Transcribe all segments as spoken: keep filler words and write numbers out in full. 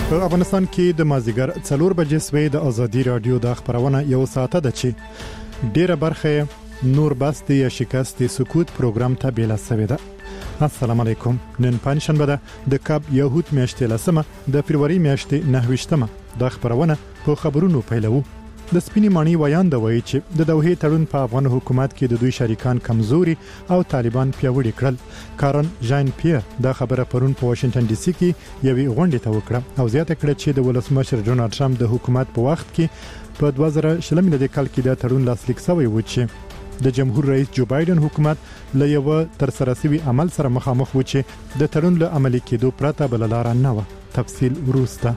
په افغانستان کې د مازیګر څلور بجې سوي د ازادي رادیو د خبرونه یو ساعت ده چې ډیره برخه نور بست یا شکست سکوت پروګرام ته بیل سوي ده. السلام علیکم. نن پنځشنبه ده د کاب یهود میاشتې لسمه د فروری میاشتې نهویشتمه د خبرونه په خبرونو پیلو. د سپینی مانی ویان د وایي چې د دوحې تړون په افغان حکومت کې د دوی شریکان کمزوري او طالبان پیاوړي کړل. کارن ژان پیر دا خبره پرون په واشنگټن ډي سي کې یوې غونډې ته وکړه او زیاته کړه چې د ولسمشر ډونالد ټرمپ د حکومت په وخت کې په دوه زره شل میلادي کال کې د تړون لاسلیک شوی و چې د جمهور رئیس جو بایدن حکومت له یو تر سره سوي عمل سره مخامخ و چې د تړون له عملي کېدو پرته بل لار نه و. تفصیل وروسته.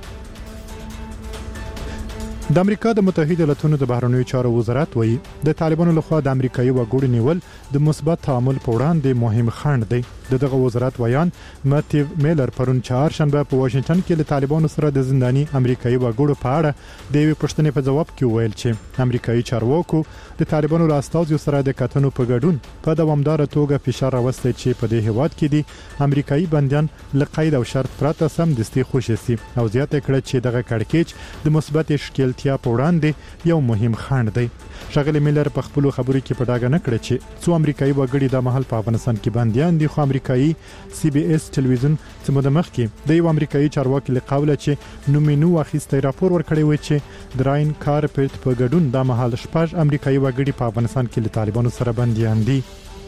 د امریکا د متحده ایالاتونو د بهرنیو چارو وزارت وایي د طالبانو لخوا د امریکایي وګړو نیول د مثبت تعامل په وړاندې مهم خنډ دی. دغه وزارت ویان ماتیو میلر پرون چهارشنبه په واشنگټن کې له طالبانو سره د زنداني امریکایي وګړو په اړه د یوې پوښتنې په ځواب کې ویل چې امریکایي چارواکو د طالبانو راستاوزو سره د کتنو په ګډون په دوامدار توګه فشار راوستي چې په دې هیواد کې دي امریکایي بنديان له قید او شرط پرته سم دستي خوشي سي او زیاته کړه چې دغه کړکېچ د مثبت اشکالتیا په وړاندې یو مهم خنډ دی. شغله میلر په خپل خبرو کې په ډاګه نه کړ چې څو امریکایي وګړي د محل په افغانستان کې بنديان دي خو امریکایي سی بي اس ټلویزیون چې مدمخ کې د یو امریکایي چارواکي له قوله چې نومینو اخیسته راپور ورکړی و چې دراین کارپټ په ګډون د محل شپږ امریکایي وګړي په افغانستان کې له طالبانو سره بنديان دي.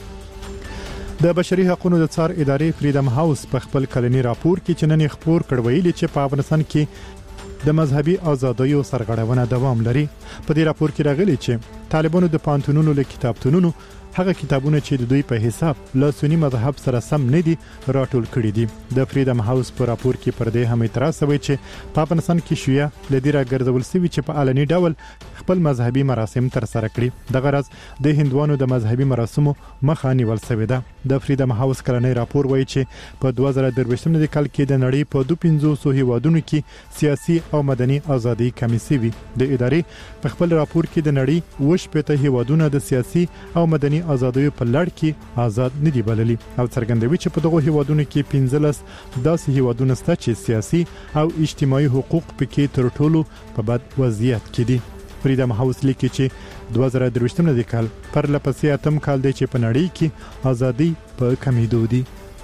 د بشري حقوقو د څار ادارې فریډم هاوس په خپل کلنی راپور کې چې نن خبر کړویل چې په افغانستان کې د مذهبي ازادیو سرغړونه دوام لري. په دې راپور کې راغلي چې طالبانو د پانتونونو له کتابتونونو هغه کتابونه چې د دوی په حساب له سنی مذهب سره سم نه دي راټول کړي دي. د فریډم هاوس په راپور کې پر دې هم اعتراض وکړ چې په افغانستان کې شیعه لدی راګرځول شوی چې په علني ډول خپل مذهبي مراسم تر سره کړي. د غرض د هندوانو د مذهبي مراسمو مخه نیول شوی ده. د فریډم هاوس کلنی راپور وایي چې په دوه زره درویشتم میلادي کال کې د نړۍ په دوه پنځوس هیوادونو کې سیاسي او مدني ازادي کمې شوې. د ادارې په خپل راپور کې د نړۍ وش پته هیوادونو د سیاسي او مدني ازادیو په لړ کې آزاد نه دي بللي او څرګندوي چې په دغه هیوادونو کې پنځلس داسې هیوادونه شته چې سیاسي او اجتماعي حقوق پکې تر ټولو په بد وضعیت کې دي. فریډم هاوس لیکي چې دوه زره درویشتم میلادي کال پر لپسې اتم کال دی چې په نړۍ کې ازادي په کمیدو دي.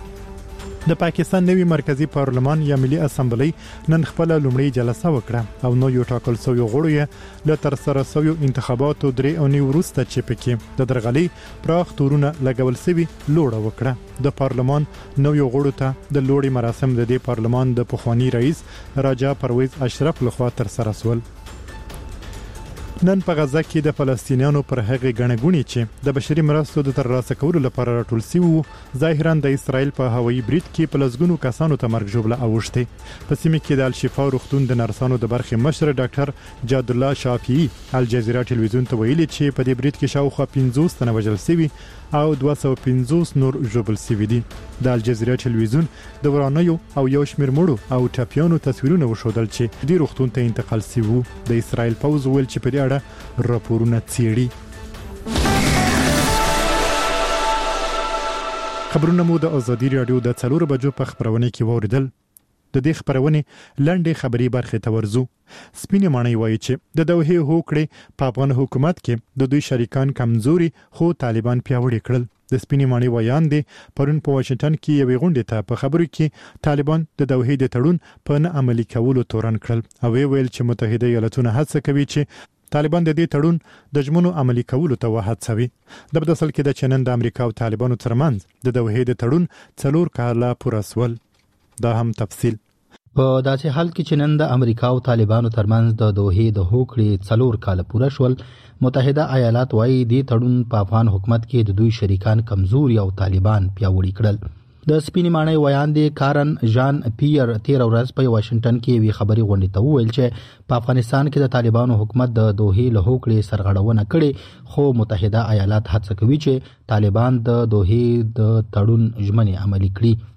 د پاکستان نوی مرکزی پارلمان یا ملي اسمبلی نن خپل لومړی جلسه وکړه او نو یو ټاکل شوی غړو له تر سره شوی انتخاباتو درې اونۍ وروسته چې پکې د درغلي پراخ تورونه لګول شوی لوړه وکړه. د پارلمان نو یو غړو ته د لوړی مراسم د دې پارلمان د پخوانی رئیس راجا پرویز اشرف لخوا تر سره سول. نن په غزه کې د فلسطینیانو پر هغه غنغونی چې د بشري مرستو د ترلاسه کولو لپاره راټول شوی ظاهرا د اسرایل په هوایي برید کې په لسګونو کسانو ته مرګ ژوبله اوښتي. په سیمه کې د الشفا روغتون د نرسانو د برخې مشر ډاکټر جاد الله شافعي الجزیره ټلویزیون ته ویلي چې په دې برید کې شاوخوا پنځوس تنه وژل شوي او دوه سوه پنځوس نور ژوبل شوي دي. د الجزیره ټلویزیون د ورانیو او یو شمېر مړو او ټپیانو تصویرونه وښودل چې د روغتون ته انتقال شوي. د اسرایل پوځ ویل چې په دې اړه راپورونه څېړي. خبرونه مو د ازادي رادیو د څلور بجو په خبرونه کې وریدل. د دې خبرونه لنډه خبري برخه ته ورزو. سپینې مانی وایي چې د دوحې هوکړې په افغان حکومت کې د دوی شریکان کمزوري خو طالبان پیاوړي کړل. د سپینې مانی ویان دي پرون په واشنگټن کې یوې غونډې ته په خبرو کې طالبان د دوحې د تړون په نه عملي کولو تورن کړل او ویل چې متحده ایالاتونه هڅه کوي چې طالبان د دې تړون د ژمنو عملي کولو ته وهڅوي. د بدسل کې د چنن د امریکا او طالبانو ترمنځ د دوحې د تړون څلور کاله پوره سول. دا هم تفصیل. په داسې حال کې چې نن د امریکا او طالبانو ترمنځ د دوحې د هوکړې څلور کاله پوره شول، متحده ایالات وايي د تړون په افغان حکومت کې د دوی شریکان کمزوري او طالبان پیاوړي کړل. د سپینې مانی ویان دي کارن ژان پیر تیر ورځ په واشنگټن کې وی خبري غونډې ته وویل چې په افغانستان کې د طالبانو حکومت د دوحې له هوکړې سرغړونه کړې خو متحده ایالات هڅه کوي چې طالبان د دوحې د تړون ژمنې عملي کړي.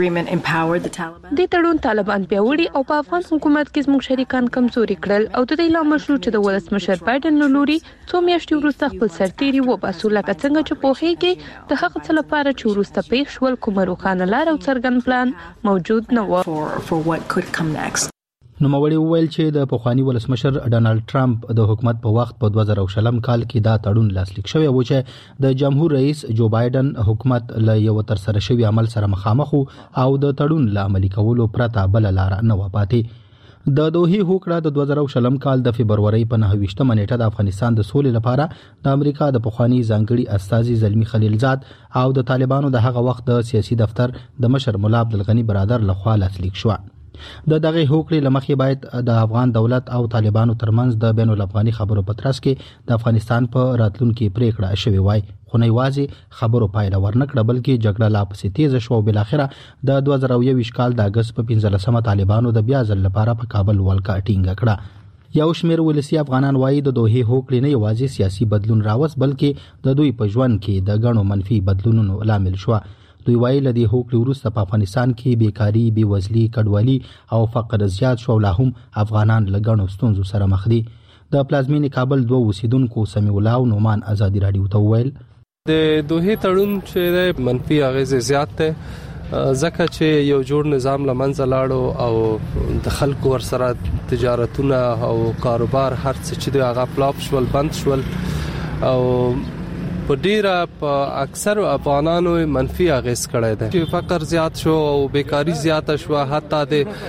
د تړون طالبان پیاوړي او په افغان حکومت کې زموږ شریکان کمزوري کړل او د دې لامل شو چې د ولسمشر بایدن لوري څو میاشتې وروسته خپل سرتیري وباسو لکه څنګه چې په هغه کې د هغه څه لپاره چې وروسته پیښ شول کومه روښانه لار او څرګند پلان موجود نه و. نوموړي وویل چې د پخوانی ولسمشر ډانلډ ټرمپ د حکومت په وخت په دوه زره شلم کال کې دا تړون لاسلیک شوی و چې د جمهور رئیس جو بایدن حکومت له یو تر سره شوی عمل سره مخامخ او د تړون له عملي کولو پرته بل لار نه و پاتې. د دوحې هوکړه د دوه زره شلم کال د فبرवरी په نهه ویشتمه نیټه د افغانستان د سولې لپاره د امریکا د پخوانی ځانګړي استازي زلمی خلیلزاد او د طالبانو د هغه وخت د سیاسي دفتر د مشر مولا عبدالغنی برادر لخوا لاسلیک شو. د دغه هوکړې لمخې باید د افغان دولت او طالبانو ترمنځ د بین الافغاني خبرو په ترڅ کې د افغانستان په راتلونکو پریکړه شوې وای، خو نه یوازې خبرو پایله ورنکړه بلکې جګړه لا پسې تیز شو او بل اخره د دوه زره یوویشت کال د اگست په پنځلسمه طالبانو د بیا ځل لپاره په کابل ولکه ټینګه کړه. یو شمېر ولسی افغانان وایي د دوحې هوکړې نه یوازې سیاسي بدلون راوست بلکې د دوی په ژوند کې د غنو منفي بدلونونو لامل شو. دوی وایي لدی هوکړې وروسته په افغانستان کې بیکاری، بیوزلي، کډوالي او فقر زیات شو، لا هم افغانان له غنو ستونزو سره مخ دي. د پلازمینې کابل دوه اوسیدونکو سمیع الله او نومان ازادي رادیو ته وویل د دوحې تړون چې منفي اغیز زیات دی ځکه چې یو جوړ نظام لمنځه لاړو او د خلکو ورسره تجارتونه او کاروبار هر څه چې دی هغه فلاپ شول، بند شول او په ډیره په اکثر افغانانو منفي اغیز کړی دی چې فقر زیات شو او بیکاری زیات شو، حتی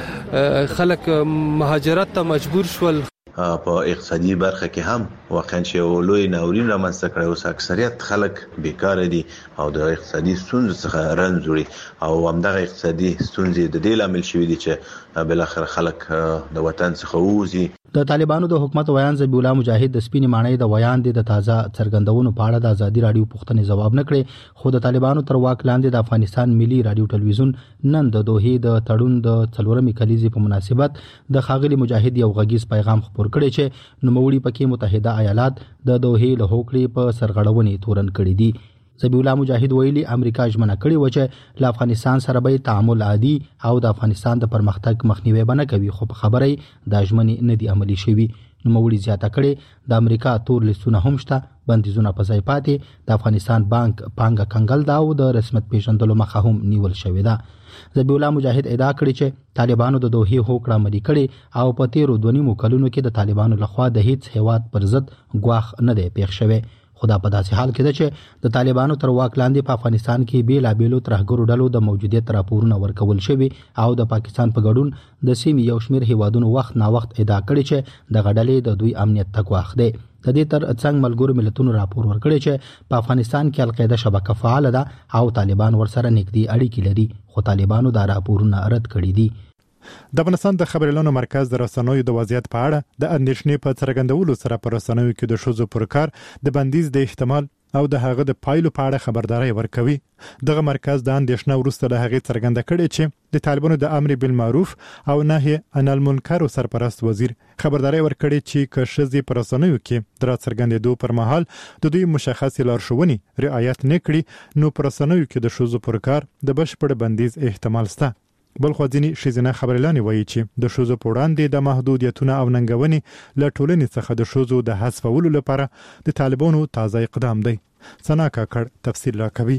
د خلک مهاجرت ته مجبور شول. په اقتصادي برخه کې هم واقعا چې لوی ناورین رامنځته کړی، اوس اکثریت خلک بیکاره دي او د اقتصادي ستونزو څخه رنځ وړي او همدغه اقتصادي ستونزې د دې لامل شوي دي چې بل اخر خلک د وطن څخه ووځي. د طالبانو د حکومت ویان ذبیح الله مجاهد د سپینې ماڼۍ د ویان د تازه څرګندونو په اړه د ازادي رادیو پوښتنې جواب نه کړي، خو د طالبانو تر واک لاندې د افغانستان ملي رادیو ټلویزیون نن د دوحې د تړون د څلورمې کلیزې په مناسبت د ښاغلي مجاهد یو غږیز پیغام خپور کړی چې نوموړي پکې متحده ایالات د دوحې له هوکړې په سرغړونې تورن کړي دي. ذبیح الله مجاهد ویلي امریکا ژمنه کړې و چې له افغانستان سره به تعامل عادي او د افغانستان د پرمختګ مخنیوي بنه کوي، خو په خبره د ژمنې نه دی عملي شوی. نوموړي زیاته کړې د امریکا تور لیستونه هم شته، بندیزونه په ځای پاتې، د افغانستان بانک پانګه کنګل دا او د رسمیت پیژندلو مخه هم نیول شوې ده. ذبیح الله مجاهد ادعا کړې چې طالبانو د دوحې هوکړه عملي کړې او په تیرو دوه نیمو کلونو کې د طالبانو لخوا د هیڅ هیواد پر ضد ګواښ نه دی پیښ شوی. خدا په داسې حال کې ده چې د طالبانو تر واک لاندې په افغانستان کې بیلابیلو ترهګرو ډلو د موجودیت راپورونه ورکول شوي او د پاکستان په ګډون د سیمې یو شمېر هیوادونو وخت نا وخت ادعا کړې چې د غډلې د دوی امنیت ته ګواښ دی. د دې تر څنګ ملګرو ملتونو راپور ورکړی چې په افغانستان کې القاعده شبکه فعال ده او طالبان ورسره نږدې اړیکې لري، خو طالبانو دا راپورونه رد کړي دي. د افغانستان د خبريالانو مرکز د رسنیو د وضعیت په اړه د اندېښنې په څرګندولو سره پر رسنیو کې د ښځو پر کار د بندیز د احتمال او د هغه د پایلو په اړه خبرداري ورکوي. دغه مرکز د اندېښنې وروسته له هغې څرګنده کړې چې د طالبانو د امر بالمعروف او نهي عن المنکر سرپرست وزیر خبرداري ورکړي چې که ښځې پر رسنیو کې در څرګندېدو پر مهال د دوی مشخص لارښوونې رعایت نه کړي نو پر رسنیو کې د ښځو پر کار د بشپړ بندیز احتمال شته. بل خو ځینې ښځینه خبريالانې وایي چې د ښځو په وړاندې د محدودیتونو او ننګونې له ټولنې څخه د ښځو د حذفولو لپاره د طالبانو تازه اقدام دی. ثنا کاکړ تفصیل راکوي.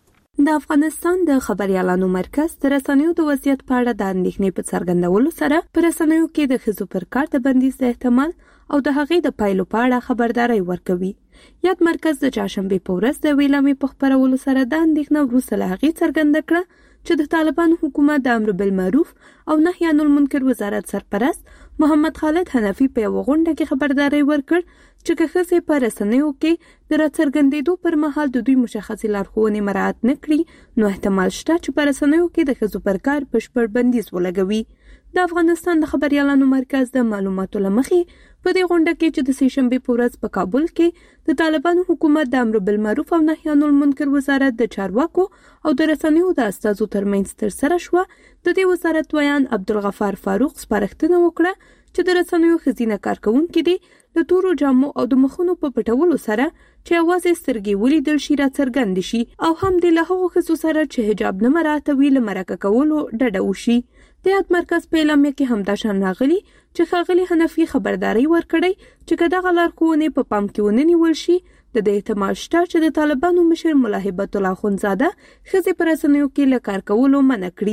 د افغانستان د خبريالانو مرکز د رسنیو د وضعیت په اړه د اندېښنې په څرګندولو سره پر رسنیو کې د ښځو پر کار د بندیز د احتمال او د هغې د پایلو په اړه خبرداري ورکوي. یاد مرکز د چهارشنبه په ورځ د ویلامې په خبرولو سره د اندېښنې وروسته له هغې څرګنده کړه چې د طالبانو حکومت د امر بالمعروف او نهي عن المنکر وزارت سرپرست محمد خالد حنفي په یو غونډه کې خبرداري ورکړ چې که ښځې په رسنیو کې د راڅرګندېدو پر مهال د دوی مشخصې لارښوونې مراعات نه کړي نو احتمال شته چې په رسنیو کې د ښځو پر کار بشپړ بندیز ولګوي. د افغانستان د خبريالانو مرکز د معلوماتو له مخې په دې غونډه کې چې د سې شنبې په ورځ په کابل کې د طالبانو حکومت د امر بالمعروف او نهي عن المنکر وزارت د چارواکو او د رسنیو د استازو ترمنځ ترسره شوه، د دې وزارت ویان عبدالغفار فاروق سپارښتنه وکړه چې د رسنیو ښځینه کارکوونکي دي د تورو جامو او د مخونو په پټولو سره چې یوازې سترګې ولیدل شي راڅرګند شي او هم د له هغو ښځو سره چې حجاب نه مراعاتوي له مرکه کولو ډډه وشي. د یاد مرکز په اعلامیه کې همدا شان راغلي چې ښاغلي حنفي خبرداري ورکړی چې که دغه لارښوونې په پام کې ونه نیول شي د دې احتمال شته چې د طالبانو مشر ملا هبت الله اخندزاده ښځې په رسنیو کې له کار کولو منع کړي.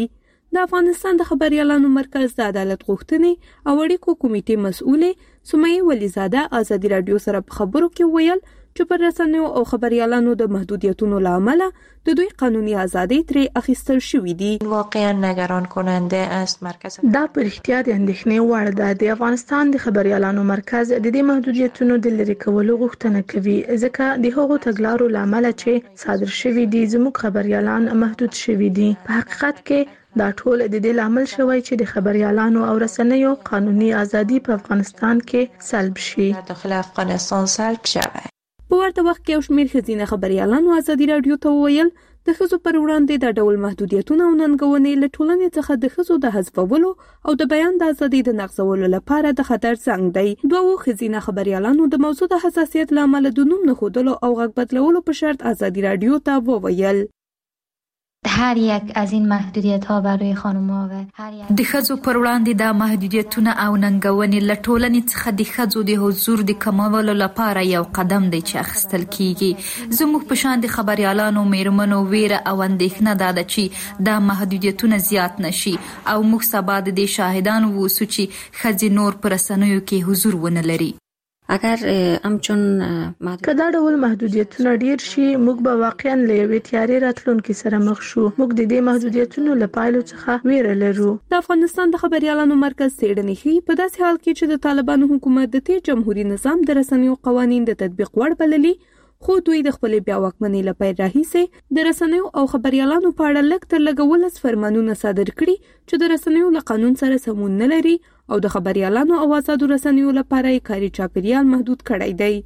د افغانستان د خبريالانو مرکز د عدالت غوښتنې او اړیکو کمیټې مسؤلې سمیه ولیزاده ازادي رادیو سره په خبرو کې ویل چې پر رسنیو او خبريالانو د محدودیتونو لامل د دوی قانوني ازادي ترې اخیستل شوې دي. واقعا نگران کننده است. مرکز دا پر احتیاط اندېښنې وړ ده. د افغانستان د خبريالانو مرکز د دې محدودیتونو د لرې کولو غوښتنه کوي ځکه د هغو تګلارو لامل چې صادر شوي دي زموږ خبريالان محدود شوي دي. په حقیقت کې دا ټول د دې لامل شوی چې د خبريالانو او رسنیو قانوني ازادي په افغانستان کې سلب شي. داخل افغانستان سلب شوه. په ورته وخت کې یو شمېر ښځینه خبريالانو ازادي رادیو ته وویل د ښځو پر وړاندې د ډول محدودیتونو او ننګونې له ټولنې څخه د ښځو د حذفولو او د بیان د ازادۍ د نقضولو لپاره د خطر زنګ دی. دوه ښځینه خبريالانو د موضوع د حساسیت لامل د نوم نه ښودلو او غږ بدلولو په شرط ازادي رادیو ته وویل هر یک از این محدودیت ها برای خانم‌ها و هر یک د ښځو پر وړاندې د محدودیتونو او ننګونې له ټولنې څخه د ښځو د حضور د کمولو لپاره یو قدم دی چې اخیستل کیږي. زموږ په شان د خبريالانو میرمنو ویره او اندېښنه ده چې دا محدودیتونه زیات نشي او موږ سبا د دې شاهدان ووسو چې ښځې نور پر رسنیو کې حضور ونه لري. اگر همچون کدا ډول محدودیتونه ډیر شي موږ به واقعا له یوې تیارې راتلونکي سره مخ شو. موږ د دې محدودیتونو له پایلو څخه ویره لرو. د افغانستان د خبريالانو مرکز څېړنې ښيي په داسې حال کې چې د طالبانو حکومت د تیر جمهوریت نظام د رسنیو قوانین د تطبیق وړ بللي خو دوی د خپل بیا واکمنۍ لپاره راهیسه د رسنیو او خبريالانو په اړه لږ تر لږه ولس فرمانونه صادر کړي چې د رسنیو له قانون سره سمون نه لري او د خبريالانو او آزادو رسنیو لپاره کاري چاپیریال محدود کړی دی.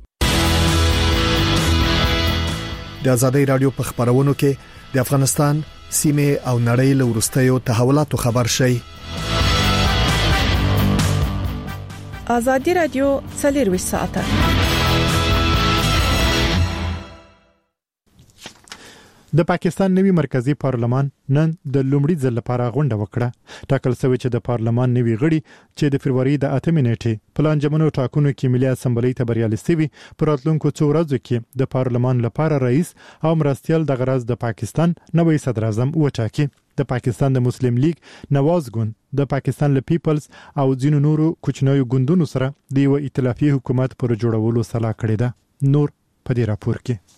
د آزادۍ رادیو په خبرونو کې د افغانستان سیمه او نړۍ له ورستیو تحولاتو خبر شي. آزادۍ رادیو څلور ساعته د پاکستان نوی مرکزی پارلمان نن د لومړي ځل لپاره غونډه وکړه. ټاکل شوی چې د پارلمان نوی غړي چې د فروری د اتمې نیټې په لانجمنو ټاکنو کې ملي اسمبلی ته بریالي شوي پر راتلونکو څو ورځو کې د پارلمان لپاره رئیس او مرستیال د غرض د پاکستان نوی صدر اعظم وټاکي. د پاکستان د مسلم لیگ نواز ګوند د پاکستان له پیپلز او ځینو نورو کوچنیو ګوندونو سره د یو ائتلافي حکومت پر جوړولو سلا کړې ده. نور په دې راپور کې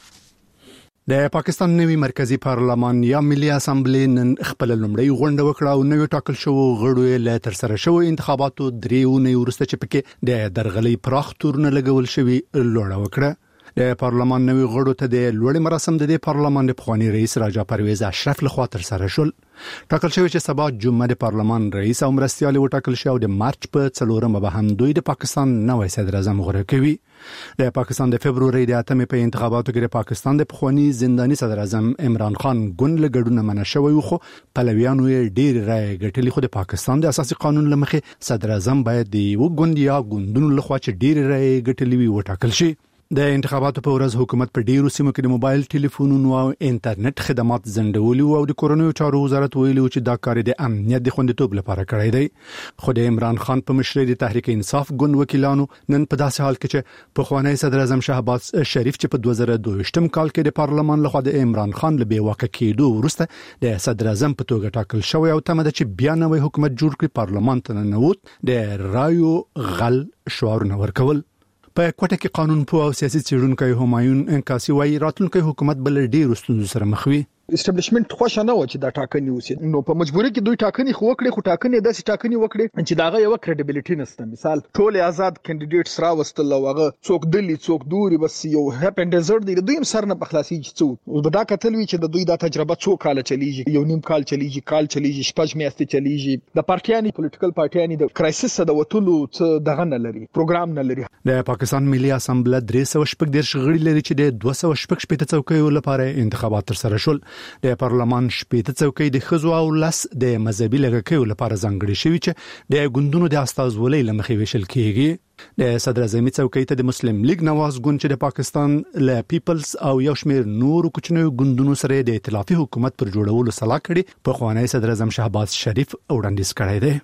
د پاکستان نوی مرکزی پارلمان یا ملي اسمبلی نن خپل لومړی غونډه وکړه او نوی ټاکل شو غړو له تر سره شو انتخاباتو دریونه ورسته چې پکې د درغلي پراخ تورونه لګول شوی لوړه وکړه. د پارلمان نوی غړو ته د لوړ مراسم د پارلمان د پخوانی رئیس راجا پرویز اشرف لخوا تر سره شول. ټاکل شوی چې سبا جمعه د پارلمان رئیس او مرستیال وټاکل شو د مارچ په څلورمه به هم دوی د پاکستان نوی صدر اعظم غوړه کوي. د پاکستان د فبرवरी د اتمې په انتخاباتو کې د پاکستان د پخوانی زنداني صدر اعظم عمران خان ګوند له ګډون منع شوی خو پلویانو یې ډیر رائے ګټلې. خو د پاکستان د اساسي قانون لمخې صدر اعظم باید د یو ګوند یا ګوندونو لخوا چې ډیر رائے ګټلې وي وټاکل شي. د انتخاباتو په ورځ حکومت په ډیرو سیمو کې د موبایل ټلیفونونو او انټرنیټ خدمات زندولي او د کورونو چارو وزارت ویلي چې دا کار د امنیت د خوندیتوب لپاره کړی دی. خو د عمران خان په مشرۍ د تحریک انصاف ګوند وکیلانو نن په داسې حال کې چې په خوانی صدر اعظم شهباز شریف چې په دوه زره دوه ویشتم کال کې د پارلمان لخوا د عمران خان له بیواکه کېدو وروسته د صدر اعظم په توګه ټاکل شوی او تمه ده چې بیا نوی حکومت جوړ کړي پارلمان ته ننوت د رایو غل شعارونه ورکول. په کوټه کې قانون پوه او سیاسي څېړونکی همایون انکاسي وايي راتلونکي حکومت بل ډېر ستونزو سره مخ وي. اسټابلیشمنت خوښ نه و چې دا ټاکنې وسی نو په مجبوري کې دوی ټاکنې خو وکړي خو ټاکنې داسې ټاکنې وکړي چې داغه یو کریډیبিলিټی نشته. مثال ټول آزاد کینډیډیټس راوستل او هغه څوک دلی څوک دوري بس یو هپ اند ډیزرټ دی دوی هم سر نه پخلاصي چې څو دا کتل وی چې د دوی دا تجربه څو کال چلیږي یو نیم کال چلیږي کال چلیږي شپږ میاشتې چلیږي. د پارټیانی پولیټیکل پارټیانی د کرایسس د وټولو څه دغه نه لري پروګرام نه لري. د پاکستان ملي اسمبلی درې سوه شپږ دېرش غړي لري چې د دوه سوه شپږ شپېته څوکیو لپاره انتخابات تر سره شول. د پارلمان شپېته څوکۍ د ښځو او لس د مذهبي لږکیو لپاره ځانګړي شوي چې د ګوندونو د استازولۍ له مخې ویشل کیږي. د صدر اعظمي څوکۍ ته د مسلم لیگ نواز ګوند چې د پاکستان له پیپلز او یو شمېر نور کوچنیو ګوندونو سره د ائتلافي حکومت پر جوړولو سلا کړي په خوانی صدر اعظم شهباز شریف وړاندیز کړی دی.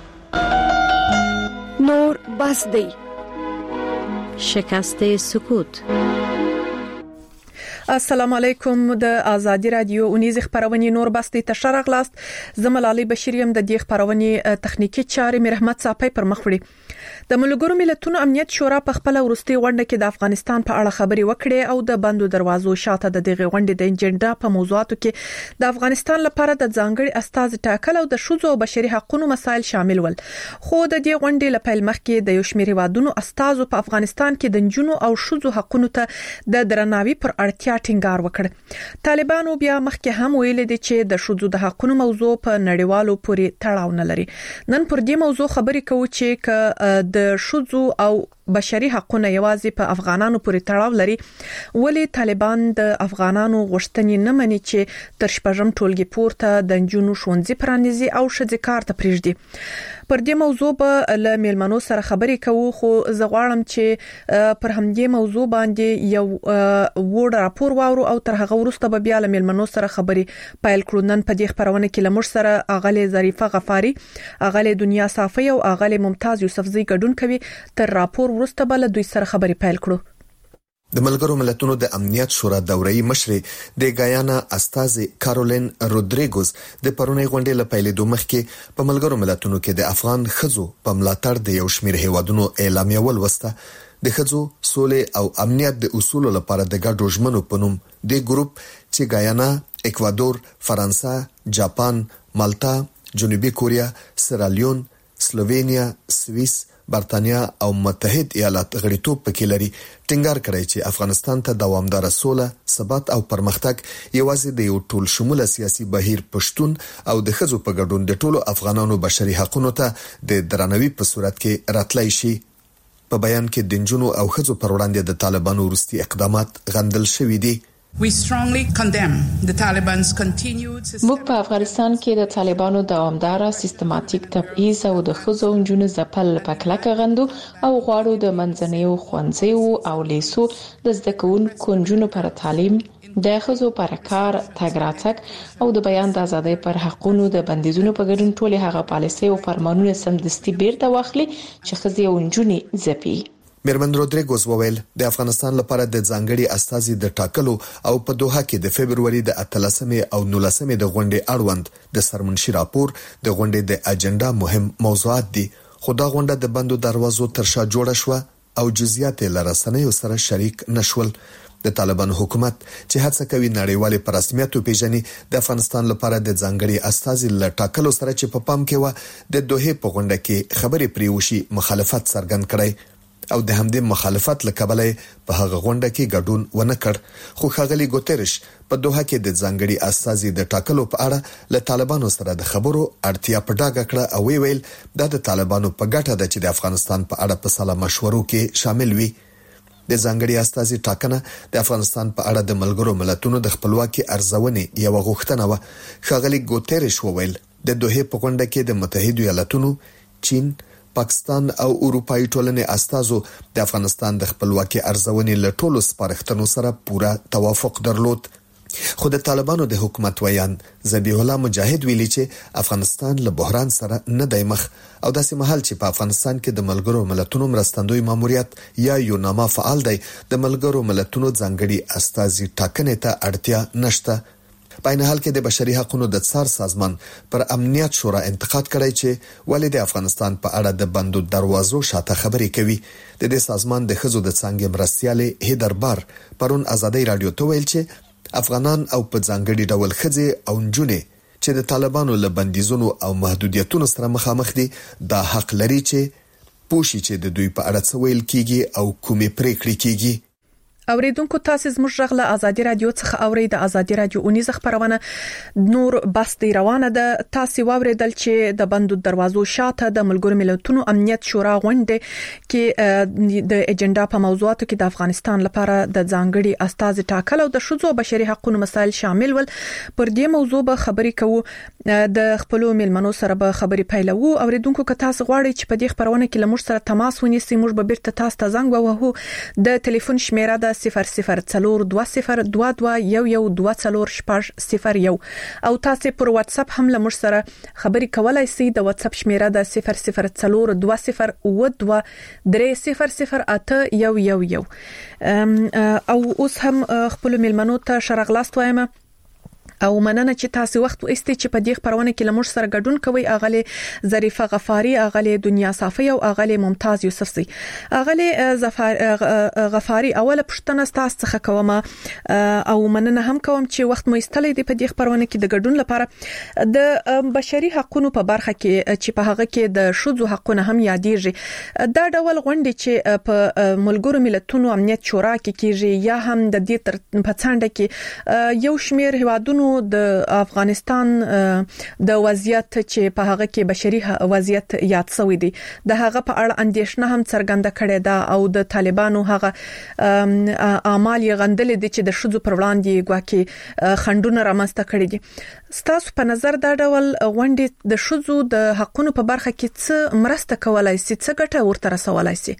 نور بس دی شکست سکوت. السلام علیکم د آزادی رادیو اونیز خبرونه نور بستی تشر غلاست زملالي بشریم د دې خبرونه تخنیکی چارې مرحمت صاحب پر مخ وړي د ملګرو ملتونو امنیت شورا په خپل ورستي غونډه کې د افغانستان په اړه خبري وکړې او د بندو دروازو شاته د دغه غونډې د اجنډا په موضوعاتو کې د افغانستان لپاره د ځانګړي استاذ ټاکل او د شوزو او بشري حقوقو مسایل شامل ول خو د دې غونډې لپاره مخکې د یو شمېر هیوادونو استاذو په افغانستان کې د جنونو او شوزو حقوقو ته د درناوي پر اړتیا ټینګار وکړ طالبانو بیا مخکې هم ویل دي چې د شوزو د حقوقو موضوع په نړیوالو پورې تړاو نه لري نن پر دې موضوع خبرې کوو چې د شوزو او بشري حقوقونه یوازې په افغانانو پورې تړاو لري ولی طالبان د افغانانو غوښتنې نه مني چې تر شپږم ټولګي پورته د جنونو شونځي پرانیزي او شذ کار ته پریږدي پر دې موضوع به له میلمنو سره خبرې کوو خو زه غواړم چې پر همدې موضوع باندې یو وړ راپور واورو او تر هغه وروسته به بیا له میلمنو سره خبرې پایل کړو نن په دې خبرونه کې لمر سره اغلی ظریفه غفاری اغلی دنیا صافی او اغلی ممتاز یوسفزی ګډون کوي تر راپور وروسته بل دوی سره خبرې پایل کړو د ملګرو ملتونو د امنیت شورا دوري مشر د ګایانا استاذ کارولین رودریګوز د پرونی غونډې لپاره د مخکې په ملګرو ملتونو کې د افغان خزو په ملاتړ د یو شمېر هیوادونو اعلامیه ولوسته د خزو سولې او امنیت د اصول لپاره د ګډو ژمنو په نوم د ګروپ چې ګایانا، اکوادور، فرانسه، جاپان، مالټا، جنوبي کوریا، سیرالیون، سلووینیا، سوئیس، برتانیا او متحد ایالات غړیتوب پکې لري ټینګار کړی چې افغانستان ته دوامدار سوله، ثبات او پرمختګ یوازې د یو ټول شموله سیاسي بهیر پښتون او د خزو په ګډون د ټولو افغانانو بشري حقوقو ته د درناوي په صورت کې راتلای شي. په بیان کې د جنونو او خزو پر وړاندې د طالبانو ورستي اقدامات غندل شوې دي. We strongly condemn the Taliban's continued موږ په افغانستان کې د طالبانو دوامداره سیستماتیک تبعیض او د خزو او جنونو ځپل په کلکه غندو او غواړو د منځنیو ښوونځیو او لیسو د زده کوونکو جنونو پر تعلیم د خزو پر کار تګ راتګ او د بیان د ازادۍ پر حقونو د بندیزونو په ګډون ټول هغه پالیسي او فرمانونه سمدستي بیرته واخلي چې خزي او جنونو ځپي. میرمن رودریګوز وویل د افغانستان لپاره د ځانګړي استازي د ټاکلو او په دوحه کې د فبرवरी د اتلسمې او نولسمې د غونډې اړوند د سرمنشي راپور د غونډې د اجنډا مهم موضوعات دي خو دا غونډه د بندو دروازو تر شا جوړه شو او جزئیات لرسنیو سره شریک نشول. د طالبان حکومت چې هڅه کوي نړیوال په رسمیت پیژني د افغانستان لپاره د ځانګړي استازي ل ټاکلو سره چې په پام کې و د دوحه په غونډه کې خبرې پریوشي مخالفت څرګند کړي او د همدې مخالفت لکبلې په هغه غونډه کې ګډون ونه کړ خو ښاغلي ګوتریش په دوحه کې د ځانګړي استازي د ټاکلو په اړه له طالبانو سره د خبرو اړتیا په ډاګه کړه او ویل دا د طالبانو په ګټه ده چې د افغانستان په اړه په سلا مشورو کې شامل وي. د ځانګړي استازي ټاکنه د افغانستان په اړه د ملګرو ملتونو د خپلواکي ارزونې یو غوښتنه و. ښاغلي ګوتریش وویل د دوحه په غونډه کې د متحده ایالاتونو، چین، پاکستان او اروپאי ټولنې استازو د افغانستان د خپلواکي ارزونې له ټولو سپارښتنو سره پوره توافق درلود. خو د طالبانو د حکومت ویان ذبیح الله مجاهد ویلي چې افغانستان له بحران سره نه دی مخ او داسې مهال چې په افغانستان کې د ملګرو ملتونو مرستندوی ماموریت یا یوناما فعال دی د ملګرو ملتونو ځانګړي استازي ټاکنې ته اړتیا نشته. په عین حال کې د بشري حقوقو د څار سازمان پر امنیت شورا انتقاد کړی چې ولې د افغانستان په اړه د بندو دروازو شاته خبرې کوي. د دې سازمان د خزو د څنګه مرستياله هیدر بار پرون آزادۍ رادیو ته ویل چې افغانان او په ځانګړي ډول خزي او جنونو چې د طالبانو له بندیزونو او محدودیتونو سره مخامخ دي دا حق لري چې پوښي چې د دوی په اړه څه ویل کیږي او کومې پریکړې کیږي. اوریدونکو تاسو زموږ غږ ازادي رادیو څخه اورئ د ازادي رادیو اونیز خبرونه نور بس دی روانه ده. تاسو واوریدل چې د بندو دروازو شاته د ملګرو ملتونو امنیت شورا غونډه کې د اجنډا په موضوعاتو کې د افغانستان لپاره د ځانګړي استازي ټاکل او د شذو بشري حقوقو مسایل شامل ول. پر دې موضوع به خبرې کوو د خپل میلمنو سره به خبرې پیلوو. اوریدونکو که تاسو غواړئ چې په دې خبرونه کې لمر سره تماس ونیسئ موږ به بیرته تاسو ته زنګ ووهو. د ټلیفون شمیره د صفر صفر څلور دوه صفر دوه دوه یو یو دوه څلور شپږ صفر یو او تاسو پر واتس اپ هم لمر سره خبري کولای شئ. د واتس اپ شمیره د صفر صفر څلور دوه صفر و دوه درې صفر صفر اته یو یو یو. او اوس هم خپل میلمنو ته شرغلاست وایم او مننه چې تاسو وخت واستئ چې په دې خبرونه کې لمر سره ګډون کوي. اغله ظریفه غفاری، اغله دنیا صافی او اغله ممتاز یوسفزی. اغله غفاری اوله پښتنه تاسو څخه کوم او مننه هم کوم چې وخت مو استلې دی په دې خبرونه کې د ګډون لپاره. د بشري حقوقو په برخه کې چې په هغه کې د شذو حقونه هم یادېږي، دا ډول غونډې چې په ملګرو ملتونو امنیت شورا کې کیږي یا هم د دې تر پڅانډه کې یو شمیر هیوادونو د افغانستان د وضعیت چې په هغه کې بشري وضعیت یاد شوی دی د هغه په اړه اندېښنه هم څرګنده کړې ده او د طالبانو هغه اعمال یې غندلې دي چې د شذو پر وړاندې ګواکې خندونه رامنځته کړي دي. ستاسو په نظر دا ډول غونډې د شذو د حقوقو په برخه کې څه مرسته کولای شي، څه ګټه ورته رسولای شي؟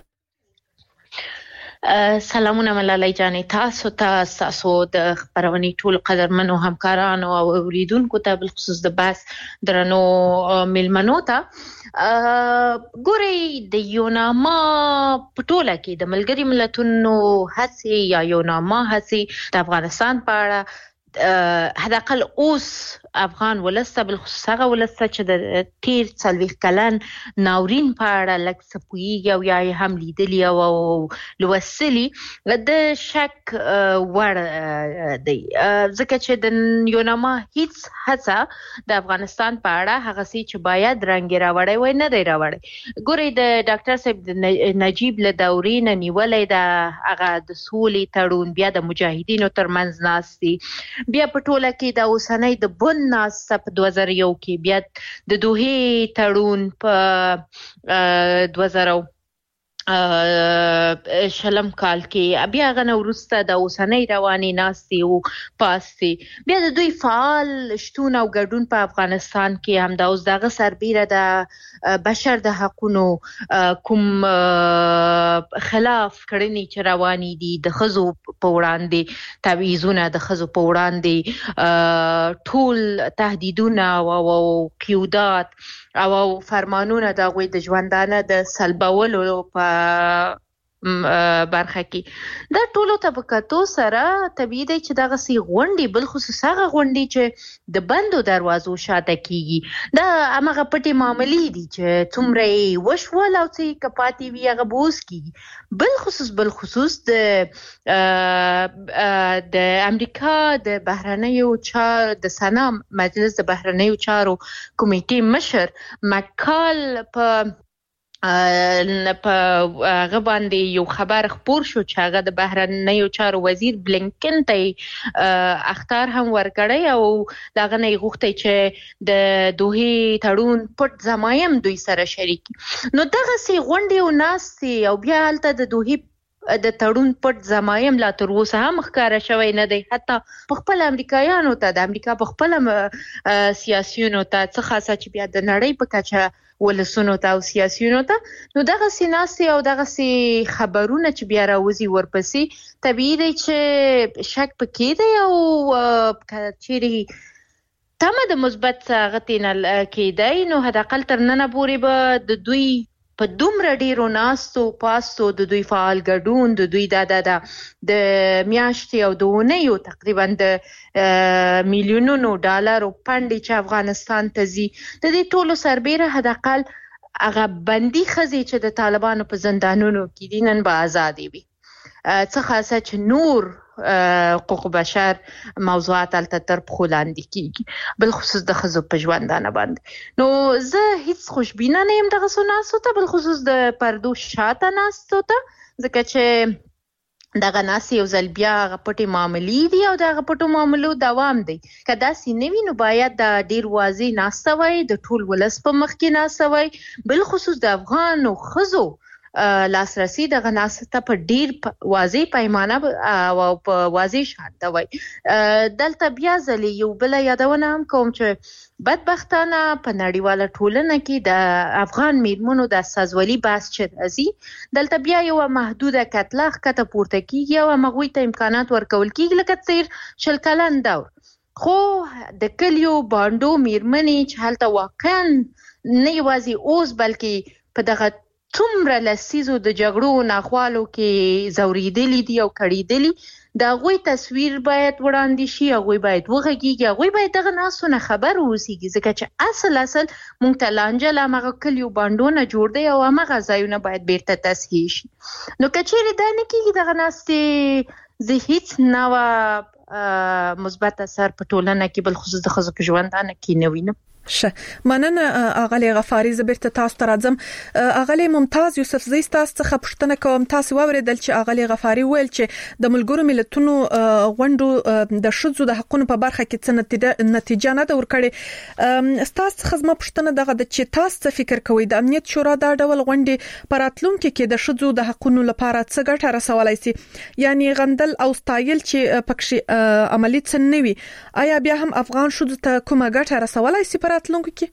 سلامونه ملالۍ جانې، تاسو ته تاسو د خبرونې ټول قدرمنو همکارانو او اوریدونکو ته بل خصوص د باس درنو ملمنو ته ګوري د یوناما پټوله کې د ملګری ملتونو هڅې یا یوناما هڅې د افغانستان په اړه حداقل اوس افغان ولسته بل خصوصا ولسته چې د تیر څلويخ کلن ناورین په اړه لک سپویږي او یا هم لیدلی او لوسلی د شک ور دی، ځکه چې د یوناما هیڅ هڅه د افغانستان په اړه هغه سي چې باید رنګ راوړی وای نه دی راوړی. ګوري د ډاکټر صاحب نجیب له دورې نه نیولې د هغه د سولې تړون بیا د مجاهدینو ترمنځ ناستي، بیا په ټوله کې د اوسنۍ د بن ناس په دوه زره یو کې بیا د دوه تړون په دوه زره شلم کال کې بیا غنه ورسته د اوسنۍ رواني ناستي او پاستي بیا د دوی فعال شتون او ګډون په افغانستان کې هم د اوس دغه سربېره د بشر د حقوقو کوم خلاف کړنی چې رواني دي د خزو په وړاندې تبعیضونه د خزو په وړاندې ټول تهدیدونه او قیودات او فرمانونه د غوي د ژوندانه د سلبولو په برخه کې دا ټولو طبقاتو سره طبيعي دی چې دغه سي غونډي بل خصوص هغه غونډي چې د بندو دروازو شاته کیږي دا هغه پټي معاملې دي چې څومره وشول او چې کپاتي وی هغه بوس کیږي بل خصوص بل خصوص د د امریکا د بهرنیو چار د سنا مجلس د بهرنیو چارو کمیټې مشر مکال په په هغه باندې یو خبر خبر شو چې هغه د بهرنیو چارو وزیر بلینکن ته اختار هم ورکړی او دغه نه غوښتي چې د دوه تړون پټ زمایم دوی سره شریک نو دغه سي غونډي او ناستي او بیا هلته د دوه د تړون پټ زمایم لا تر اوسه هم ښکارا شوی نه دی، حتی په خپل امریکایانو ته د امریکا په خپل سیاسيونو ته څه خاصه چې بیا د نړۍ په کچه ولسونو ته او سیاسيونو ته نو دغه سیناسي او دغه سي خبرونه چې بیا راوځي ورپسې طبيعي دی چې شک پکې دی او کچېری تمه د مثبت غتین کېدای نو حداقل تر نن پورې به د دوی په دومره ډیرو ناستو پاستو د دوی فعال ګډون د دوی د د د میاشتې او دونیو تقریبا د میلیونونو ډالرو پاندې چې افغانستان ته زی د دې ټولو سربېره حداقل هغه بندي خزي چې د طالبانو په زندانونو کې دي نن به آزادي وي څه خاصه چې نور حقوق بشر موضوعات الته تر خلاندې کیږي بل خصوص د خزو په ژوندانه باندې نو زه هیڅ خوشبینه نه يم دغه سناسو ته بل خصوص د پردو شاته ناستو ته ځکه چې دغه ناسي او زلبیا غپټي معاملې دي او دغه پټو معاملو دوام دی کدا سي نوی نو باید د ډیر واضح ناستوي د ټول ولس په مخ کې ناستوي بل خصوص د افغان او خزو لاسرسي د غناسته په ډیر واضح پیمانه او په واضح شاته وای. دلته بیا ځلې یو بل یادونه هم کوم چې بدبختانه په نړیواله ټولنه کې د افغان میرمنو د سازولي بحث چې راځي دلته بیا یو محدوده کتله کته پورته کیږي او مغوي ته امکانات ورکول کیږي لکه تیر شل کلن دور. خو د کلیو باندو میرمنې چې هلته واقعا نه یوازې اوس بلکې په دغه څومره لسیزو د جګړو ناخوالو کې زوریدلي دي او کړیدلي د هغوی تصویر باید وړاندې شي، هغوی باید وغږیږي، هغوی باید دغه ناسو نه خبر اوسیږي ځکه چې اصل اصل مونږ ته لانجه له همغه کلیو باندو نه جوړ دی او همغه ځایونه باید بیرته تصحیح شي. نو که چیرې دا نه کېږي دغه ناستې زه هیڅ نوه مثبت اثر په ټولنه کې بالخصوص د ښځو په ژوندانه کې نه وینم. شه مننه اغلی غفاری زبرته تاسو ته راځم. اغلی ممتاز یوسف زی تاسو څخه پوښتنه کوم. تاسو واوریدل چې اغلی غفاری ویل چې د ملګرو ملتونو غونډو د شذو د حقوقو په برخه کې څه نتیجه نه د ورکړي. تاسو څخه زما پوښتنه دغه د چې تاسو څه فکر کوئ د امنیت شورا دا ډول غونډې پراتلونکو کې د شذو د حقوقو لپاره څه ګټه رسولای شي؟ یعنی غندل او ستایل چې پکې عملی څه نه وي، آیا بیا هم افغان شذو ته کومه ګټه رسولای شي راتلونکو کې؟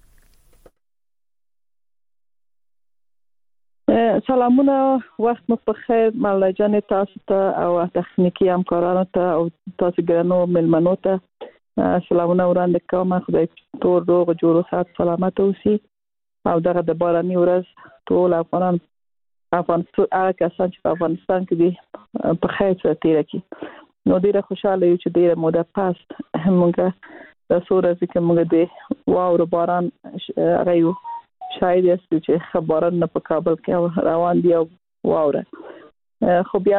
سلامونه، وخت مو په خیر. مولا جان تاسو ته او تخنیکی همکارانو ته او تاسو ګرانو ملمنو ته سلامونه وړاندې کوم. خدای ټول روغ جوړ او صحت سلامت اوسي او دغه د باراني ورځ ټول افغانان افغانستان هغه کسان چې په افغانستان کې دي په خیر سره تیر کړي. نو ډیره خوشاله یو چې ډیره موده پاس همغه د سوره چې موږ د واورو باران غيو شاید است چې خبرن نه په کابل کې روان دي او واوره خو بیا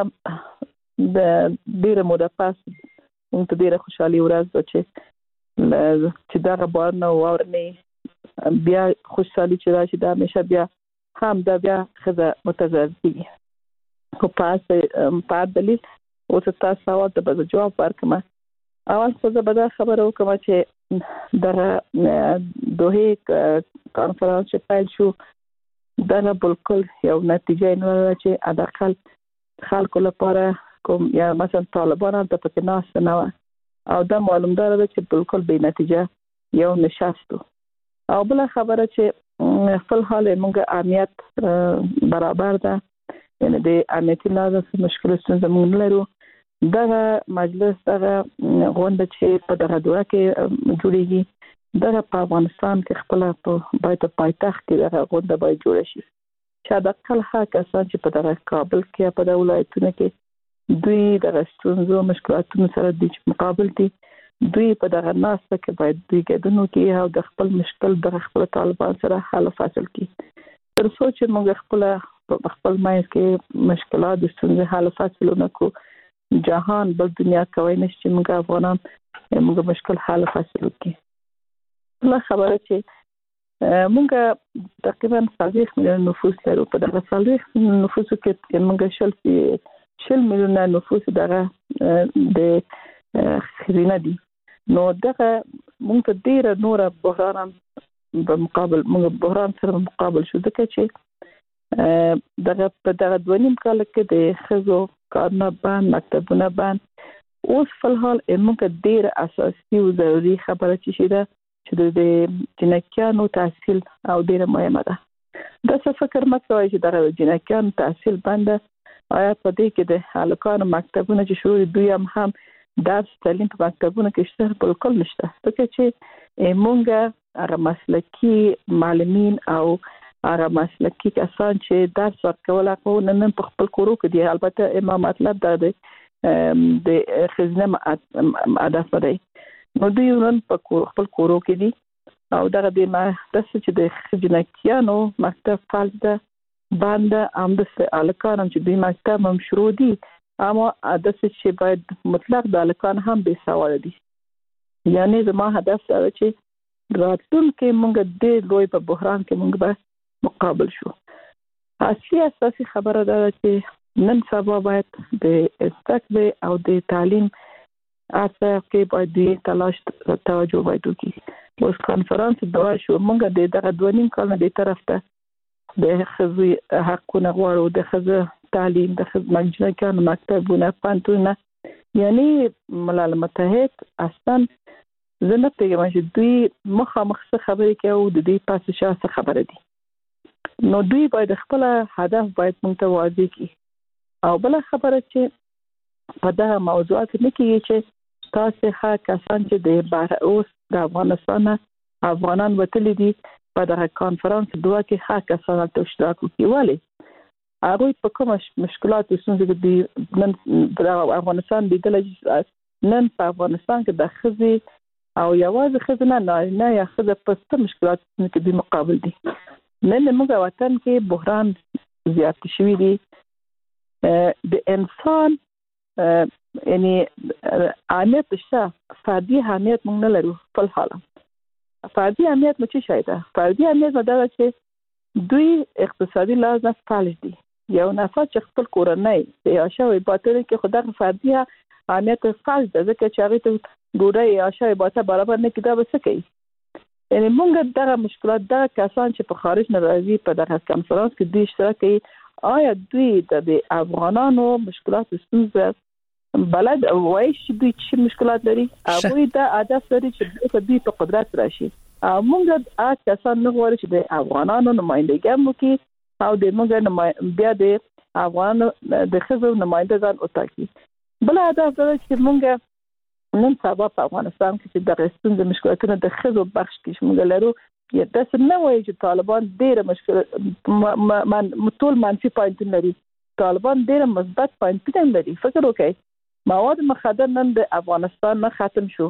د ډیره موده پاس موږ ته ډیره خوشالي ورځ چې چې دا باران او واوره نه بیا خوشالي چې راشي دا همیشه بیا هم دا بیا خزه متزلزل خو پاس په دلیل او تاسو سوال ته به جواب ورکړم. اول خو زه به دا خبره وکم چې دغه دوه کانفرنس چې پیل شو دغه بالکل یو نتیجه نه لري چې اداقل خلکو لپاره کوم یا مثلا طالبان د پکې ناس نه او دا معلومدار ده چې بالکل به نتیجه یو نشاستو. او بل خبره چې فل حال موږ امنیت برابر ده، یعنی د امنیتي لحاظه مشکل ستونزه موږ نه لرو. دغه مجلس دغه غونډه چې په دغه دوره کې جوړیږي دغه په افغانستان کې خپل په باید پایتخت کې دغه غونډه باید جوړ شي چې د خپل حق کسان چې په دغه کابل کې په دغه ولایتونو کې دوی دغه ستونزو مشکلاتونو سره د مقابل دي دوی په دغه ناسته کې باید دوی ګډون وکړي او د خپل مشکل د خپل طالبان سره حل فاصل کړي. تر څو چې موږ خپل خپل مایز کې مشکلات د ستونزې حل فاصلونه کو جهان بل دنیا کوي نشي چې موږ افغانان موږ مشکل حل فاصل وکړي. لا خبره چې موږ تقریبا څلوېښت میلیون نفوس لرو. په دغه څلوېښت میلیون نفوسو کې موږ شل شل میلیونه نفوس دغه د خزینه دي. نو دغه موږ ته ډیره نور بحران په مقابل موږ بحران سره مقابل شو ځکه چې دغه په دغه دوه نیم کال کې د خزو کارونه بند، مکتبونه بند. اوس فلحال موږ ډیر اساسي او ضروري خبره چې ده چې د جنکیانو تحصیل او ډیره مهمه ده. دا څه فکر مکوئ چې دغه جنکیانو تحصیل بند آیا په دې کې د هلکانو مکتبونه چې شروع دوی هم هم درس تعلیم په مکتبونو کې شته بالکل نشته ځکه چې موږ هغه مسلکي معلمین او هغه مسلکي کسان چې درس ورکول هغه نن په خپل کورو کې دي. البته ما مطلب دا دی د خزینه هدف دی نو دوی نن په خپل کورو کې دي او دغه د ما د چې د خزینکیانو مکتب فعال ده باندې هم د الکان چې دوی مکتب هم شروع دي اما د چې باید مطلق د الکان هم به سوال دي. یعنی زما هدف دا چې راتلونکي موږ د لوی په بحران کې موږ به مقابل شو. اصلي اساسي خبره ده چې نن سبا باید د استقبال او د تعلیم اته کې باید د تلاش توجه باید وکړي. اوس کانفرنس دا شو موږ د دغه دوه نیم کال نه د طرف ته د خزي حقونه غواړو، د خزي تعلیم، د خزي مجلسونه، مکتبونه، پانتونه، یعنی ملل متحد اصلا زنه پیغام چې دوی مخامخ څه خبرې کوي د دې پاسه شاسه خبره دي. نو دوی باید خپل هدف باید متوازی کی. او بل خبره چې په دا موضوعات کې کېږي چې تاسو ښه کسان چې د بهر اوس د افغانستان افغانان وتلي دي په دغه کانفرنس دوه کې ښه کسان ته اشتراک وکړي. ولې هغه په کوم مشکلات څنګه دي نن په افغانستان لیدل نن په افغانستان کې د خزي او یوازې خزنه نه نه یا خزه په څه مشکلات کې د مقابل دي. نن موږ وطن کې بحران زیات شوی دی. د انسان یعنی اهمیت شته، فردي اهمیت موږ نه لرو په حاله. فردي اهمیت مو څه شي ده؟ فردي اهمیت دا چې دوی اقتصادي لحاظ فعال دي. یو نفر چې خپل کورنۍ د عاشوي باطل کې خدای فردي اهمیت فعال ده، ځکه چې هغه ته ډوډۍ عاشوي باطل برابر نه کیده بس کوي. یعنی موږ دغه مشکلات دا کسان چې په خارج نه راځي په دغه کانفرنس کې دوی اشتراک کوي، آیا دوی د افغانانو مشکلات ستونزه بلد وایي چې دوی چې مشکلات لري؟ هغوی دا هدف لري چې دوی په قدرت راشي. موږ هغه کسان نه غواړو چې د افغانانو نمائندګي وکړي او د موږ بیا د افغانانو د ښځو نمائندګان وټاکي. بل هدف دا چې موږ نن سبا په افغانستان کې چې د ستونزې مشکلاتونه د ښځو بخش کې موږ لرو. یا داسې نه وایي چې طالبان ډېره مشکل ټول منفي پوینټونه لري، طالبان ډېره مثبت پوینټونه لري. فکر وکړئ مواد مخدر نن د افغانستان نه ختم شو،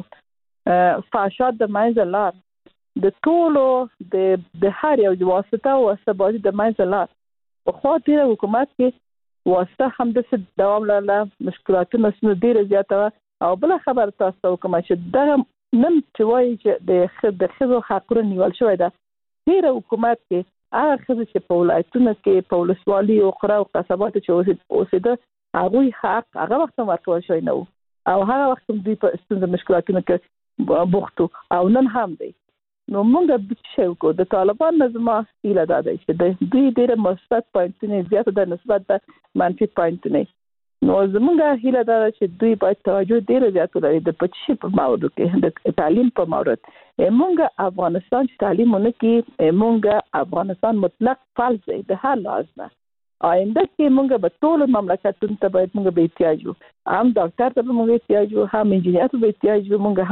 فحشات د منځه لاړ، د ټولو د د هر یو واسطه او واسطه د منځه لاړ. پخوا ډېره حکومت کې واسطه هم داسې دوام لرله، مشکلاتونه ډېره زیاته وه. او بله خبره تاسو ته وکړم چې دغه نن چې وایي چې د د ښځو حقونه نیول شوی ده، ډېره حکومت کې هغه ښځې چې په ولایتونو کې په ولسوالي او قرا او قصباتو چې اوسېده هغوی حق هغه وخت هم ورکول شوی نه و او هغه وخت هم دوی په ستونزه مشکلاتونو کې بوخت او نن هم دی. نو موږ د څه وکړو؟ د طالبان نه زما هیله دا ده چې دوی ډېره مثبت پوینټونه زیاته ده نسبت د منفي پوینټونه. نو زموږ هیله دا ده چې دوی باید توجه ډېره زیاته لري د پچې په مورد کې، د تعلیم په مورد. موږ افغانستان چې تعلیم ونه کړي، موږ افغانستان مطلق فلج دی د هر لحاظ نه. آینده کې موږ به ټول مملکتونو ته باید موږ به احتیاج یو، هم ډاکټر ته به موږ احتیاج یو، هم انجینر ته به احتیاج یو، موږ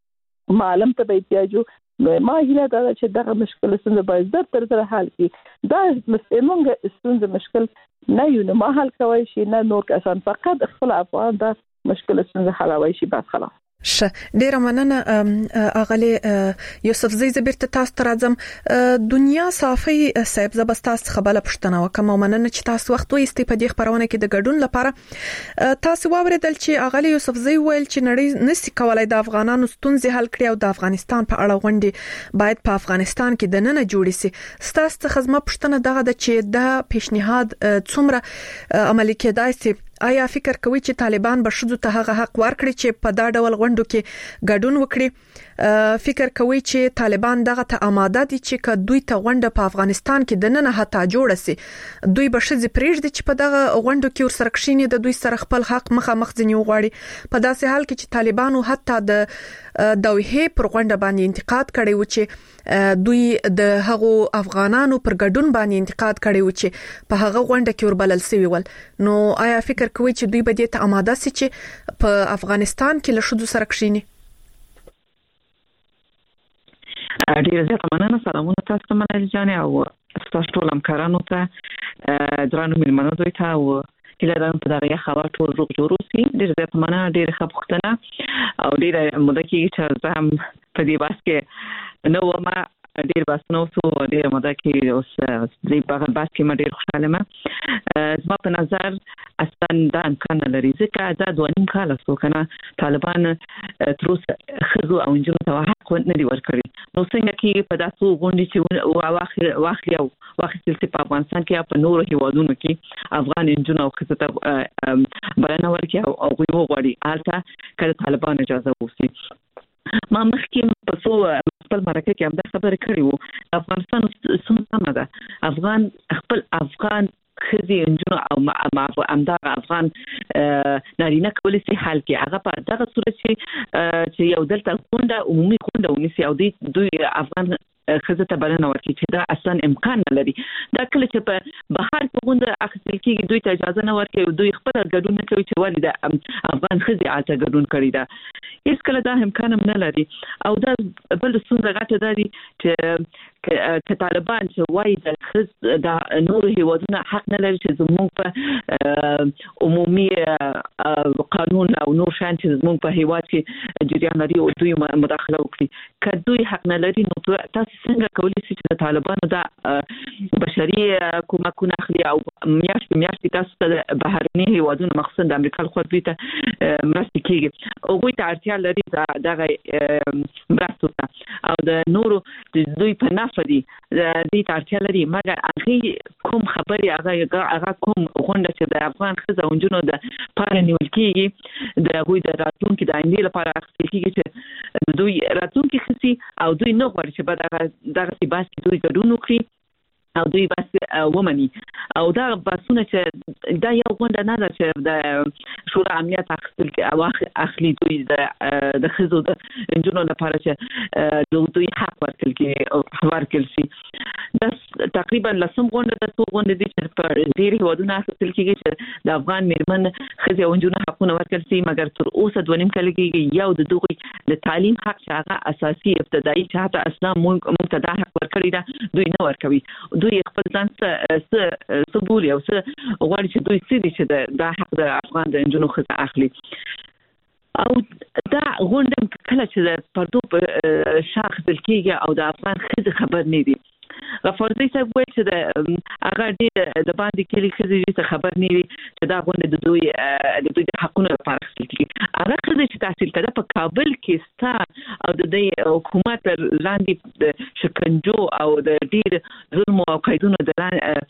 هم معلم ته به احتیاج یو. نو ما هیله دا ده چې دغه مشکل څنګه باید زر تر زر حل کړي. دا موږ څنګه مشکل نه یو نه ما حل کوي شي نه نور کسان، فقط خپل افغان دا مشکل څنګه حلوي شي بس خلاص. ش ډیره مننه اغلی یوسف زی زبرت تاسو ته راځم. دنیا صافی صاحب زبستاس خبره پښتنه وکم مننه چې تاسو وخت وایستې په دې خبرونه کې د ګډون لپاره. تاسو واوریدل چې اغلی یوسف زی ویل چې نړۍ نسی کولای د افغانانو ستونزې حل کړي او د افغانستان په اړه غونډې باید په افغانستان کې د نن جوړې سي. تاسو ته خدمت پښتنه دغه د چې د پیشنهاد څومره عملي کېدای سي؟ آیا فکر کوي چې طالبان به شذو ته هغه حق ورکړي چې په دا ډول غونډو کې ګډون وکړي؟ فکر کوي چې طالبان دغه ته آماده دي چې که دوی ته غونډه په افغانستان کې د نن حتی جوړ سي، دوی به شذ پرېږدي چې په دغه غونډو کې ورسره کښیني د دوی سره خپل حق مخامخ ځنی وغواړي؟ په داسې حال کې چې طالبانو حتی د دوحې پر غونډه باندې انتقاد کړی و چې دوی د هغو افغانانو پر ګډون باندې انتقاد کړی و چې په هغه غونډه کې وربلل سوي ول. نو آیا فکر کوي چې دوی به دې ته آماده سي چې په افغانستان کې له شذو سره کښیني؟ ډیره زیاته مننه. سلامونه تاسو ته مننه جانې او تاسو ټول همکارانو ته، درانو مېلمنو دوی ته او هیله ده په دغه خبر ټول روغ جوړ وي. ډیره زیاته مننه، ډیره ښه پوښتنه او ډیره موده کېږي چې زه هم په دې بحث کې نه وم. ډیر باسنو سو ډیر موده کې اوس دې په بحث کې ما ډیر خوشاله یم. زما په نظر اصلا دا امکان لري ځکه دا دوه نیم کال څو کنه طالبان تر اوسه خزو او انجونو ته حق نه دی ورکړي. نو څنګه کې په داسو غونډې چې واخلي واخلي او واخلي په افغانستان کې په نورو هیوادونو کې افغان انجونو او خزو ته بلنه ورکړي او غوي وغواړي هلته کله طالبان اجازه ووسي. ما مخکې په څو خپل خپل مرکه کې هم دا خبره کړې وو افغانستان څومره ده افغان خپل افغان خزي انجنو او مع امدار افغان نارینه کولای شي حل کې هغه په دغه صورت چې یو دلته غونډه عمومي غونډه ونیسي او دوی افغان خزه ته بلنه ورکړي چې دا اصلا امکان نه لري دا کله چې په بهر کې غونډه اخیستل کېږي دوی ته اجازه نه ورکوي دوی خپل ګډون نه کوي چې ولې د افغان خزي اته ګډون کړی دا هیڅ کله دا امکان هم نه لري او دا بل څه غټه ده چې ک طالبان چې وایي د خز د نور هیوادونو حق نه لري چې زموږ په عمومي قانون او نور شان چې زموږ په هیواد کې جریان لري او دوی مداخله وکړي که دوی حق نه لري نو تاسو څنګه کولی شئ چې د طالبانو د بشري کومکونه اخلي او میاشت میاشت تاسو ته بهرني هیوادونو مخصوصا د امریکا خو دوی ته مرسته کیږي او دوی ته اړتیا لري دغه مرسته او د نورو دوی په نفدي د دې اړتیا لري مګر هغه کوم خبري هغه هغه کوم غونډه چې د افغان خزه اونجونو د پاره نیول کیږي د غوي د راتلونکو د آینده لپاره اخیستل کیږي چې دوی راتلونکو خسي او دوی نه غواړي چې بعد دغه سی باس کې دوی ګډون وکړي او دوی بس ومني او دا باسونه چې دا یو غونډه نه ده چې د شورا امنیت اخیستل کې او اخلي دوی د د خزو د انجونو لپاره چې دوی حق ورکړي کې او ورکړي شي دا تقریبا لسم غونډه د څو غونډې دي چې په ډېری هیوادونو اخیستل کېږي چې د افغان میرمن خزي او انجونو حقونه ورکړي شي مګر تر اوسه دوه نیم کال کې یو د دوی د تعلیم حق چې هغه اساسي ابتدایي چې حتی اصلا موږ ته دا حق ورکړي دا دوی نه ورکوي دوی خپل ځان څه سبولي او څه غواړي چې دوی سړي چې دا حق د افغان د انجونو خزه اخلي او دا غونډه کله چې د پردو په شاخ دل کېږي او د افغان خزه خبر نه دي غفارزی صاحب وایي چې د هغه ډېر د باندې کلی خزې څه خبر نه وي چې دا غونډه د دوی د دوی د حقونو لپاره اخیستل کېږي هغه خزې چې تحصیل کړه په کابل کې ستا او د دې حکومت لاندې د شکنجو او د ډېر ظلم او قیدونو د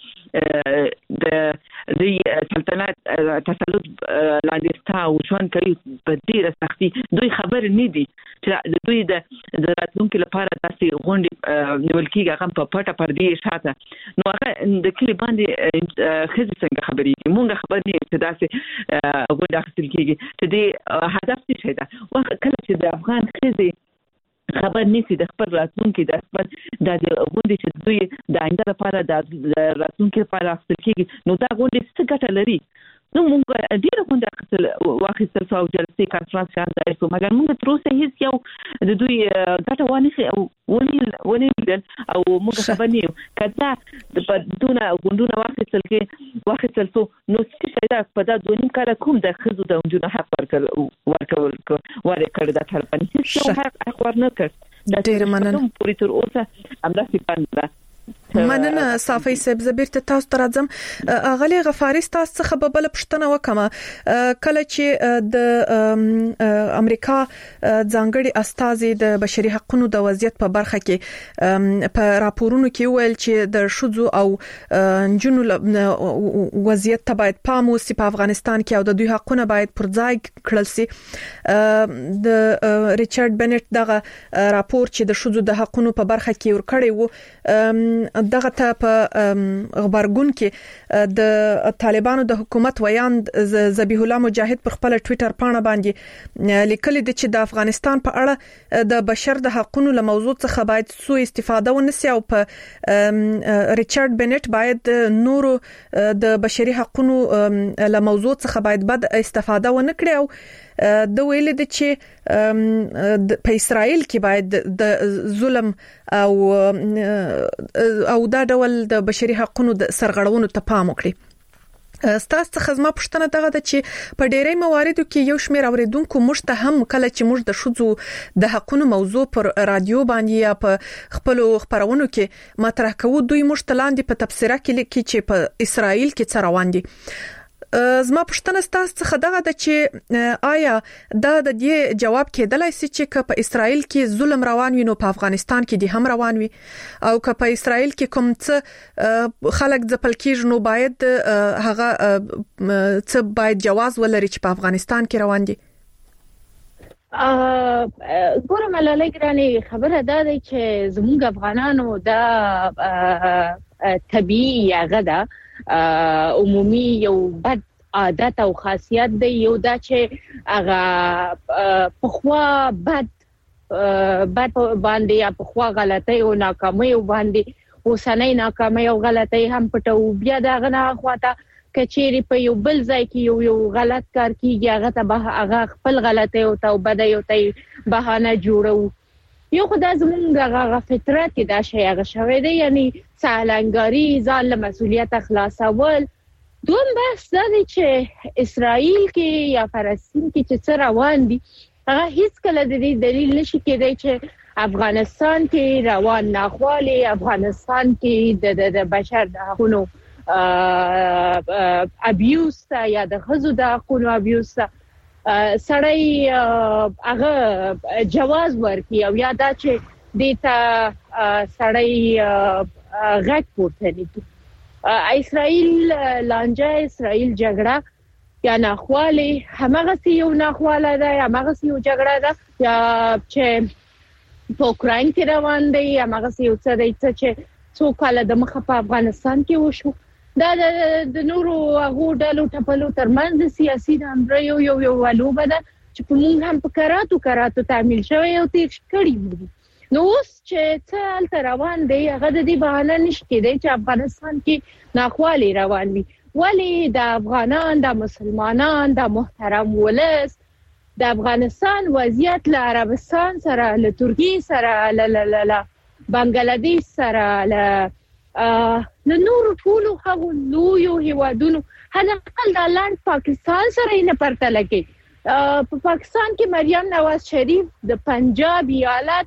د د سلطنت تسلط لاندې ستا او ژوند کوي په ډېره سختي دوی خبر نه دي چې دوی د راتلونکو لپاره داسې غونډې نیول کېږي هغه په پټه پردې شاته نو هغه د کلی باندې خزې څنګه خبرې مونږ خبر نه چې داسې غونډه اخیستل کېږي چې د هدف څه ده کله چې د افغان خزې خبر نشي د خپل راتلونکو د خپل د غونډې چې دوی د آینده لپاره د راتلونکو لپاره اخیستل کېږي نو دا غونډې څه ګټه لري نو موږ ډیره غونډه اخیستل واخیستل او جلسې کانفرنس ځای شو مګر موږ تر اوسه هیڅ یو د دوی ګټه وانه او ونیل ونیل او موږ خبر نه یو کله د دونه غونډونه واخیستل کې واخیستل سو نو څه دا په دا دونیم کال کوم د خزو د انجونو حق ورکړ ورکول ورکړ د طالبان هیڅ حق حق ورنه کړ د ډیره مننه پوری تر اوسه امدا سپانده مننه صافي صاحب زبیر ته تاسو ته راځم اغلی غفاری تاسو څخه به بل پښتنه وکما کله چې د امریکا ځانګړي استازي د بشري حقوقو د وضعیت په برخه کې په راپورونو کې ویل چې د شذو او جنو وضعیت ته باید پام وسی په افغانستان کې او د دوی حقونه باید پر ځای کړل شي د ریچارډ بنټ دغه راپور چې د شذو د حقوقو په برخه کې ور کړی وو دغه ته په خبرګون کې د طالبانو د حکومت ویاند ذبیح الله مجاهد پر خپل ټوئیټر پاڼه باندې لیکلي دي چې د افغانستان په اړه د بشر د حقوقو له موضوع څخه باید سوء استفاده ونسي او په ریچارډ بنټ باید نورو د بشري حقوقو له موضوع څخه باید بد استفاده ونه کړي او د ویل دي چې په اسرائیل کې باید د ظلم او او دا ډول د بشري حقوقو د سرغړونو ته پام وکړي ستاسو څخه زما پوښتنه دغه ده چې په ډېری مواردو کې یو شمېر اوریدونکو موږ ته هم کله چې موږ د شذو د حقوقو موضوع پر رادیو باندې یا په خپل خبرونو کې مطرح کوو دوی موږ ته لاندې په تبصره کې چې په اسرائیل کې څه روان دي زما پښتنه ستاسو څخه دغه د چې آیا دا د دې جواب کېدلای شي چې په اسرائیل کې ظلم روان وي نو په افغانستان کې د هم روان وي او که په اسرائیل کې کوم څه خلک ځپل کېږي نو باید هغه څه باید جواز ولري چې په افغانستان کې روان دي ګوره ملالۍ ګراني خبره دا ده چې زموږ افغانانو دا طبيعي هغه ده عمومي یو بد عادت او خاصیت دی یو دا چې هغه پخوا بد بد باندې یا پخوا غلطي او ناکامي باندې اوسنۍ ناکامي او غلطي هم پټو بیا دا غنا خواته کچېری په یو بل ځای کې یو یو غلط کار کیږي هغه ته به هغه خپل غلطي او توبه دی او ته بهانه جوړو یو خدای زمونږ هغه فطرت کې دا شی هغه شوی دی یعنی سالنګاری ځان له مسولیت خلاصول دوم بس دا چې اسرائیل کې یا فلسطین کې چې څه روان دي هغه هیڅ کله د دې دلیل نشي کېدای چې افغانستان کې روان ناخوالي افغانستان کې د د بشر د حقوقو ابیوز یا د خزو د حقوقو ابیوز سړی هغه جواز ورکړي او یا دا چې دیتا سړی غږ پورته نکړي اسرائیل لانجه اسرائیل جګړه یا ناخواله همغه یو ناخواله ده همغه یو جګړه ده یا چې په اوکراین کې روان دی همغه یو څه دی چې څو کال د مخه په افغانستان کې وشو دا د نورو هغه ډلو ټپلو ترمنځ سیاسي نامريو یو یو والوبه ده چې په موږ هم په کراتو کراتو تعمیل شوی او تیر کړی دی نو اوس چې څه روان دی هغه د دې بهانه نشي کېدای چې افغانستان کې ناخوالي روان دي ولی د افغانان د مسلمانان د محترم ولس د افغانستان وضعیت له عربستان سره له ترکیه سره له له له بنگلاديش سره له له نور ټولو هغو لویو هیوادونو هلکه د لاند پاکستان سره نه پرتله کې په پاکستان کې مریم نواز شریف د پنجاب ایالت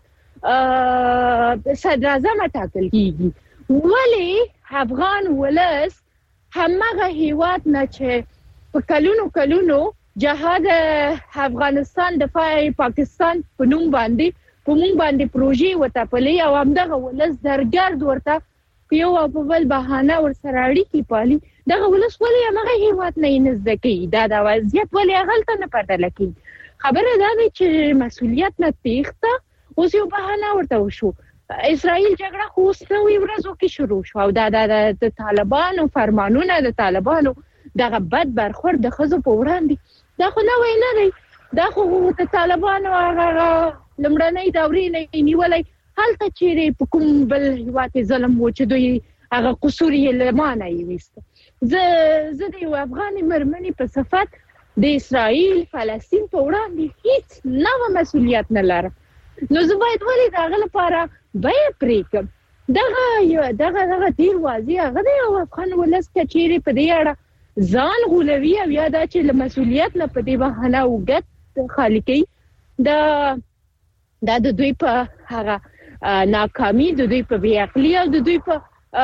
صدر اعظم ټاکل کیږي ولی افغان ولس همغه هیواد نه چې په کلونو کلونو جهاد افغانستان دفاع پاکستان په نوم باندې په مونږ باندې پروژې وټاپلې او همدغه ولس درګرد ورته یو په بل بهانه ورسره اړیکې پالي دغه ولس ولې هغه هیواد نه نزدې کوي دا د وضعیت ولې غلطه نه پردل کوي خبره ده چې مسولیت نه تېخته اوس یو بهانه ورته وشو اسرائیل جګړه خو سوي ورځو کې شروع شو او دا د طالبانو فرمانونه د طالبانو دغه بد برخورد د خزو په وړاندې دا خو نه وای نه دی دا خو د طالبانو هغه لمړنۍ دورې نه نیولای هلته چیرې په کوم بل هیواد ظلم و چې دوی هغه قصور یې لمانه یې وست زه زه د افغاني مرمنې په صفت د اسرائیل فلسطین په وړاندې هیڅ نوې مسولیت نه لرم نو زه باید ولې دغه لپاره بیا پریکم دغه دغه دغه ډیر واضح هغه د افغان ولس کې چیرې په دې اړه ځان غولوي او یا دا چې له مسولیت نه په دې بهانه وګت خالی کوي دا دا د دوی په هغه ناکامي د دوی په بې عقلي او د دوی په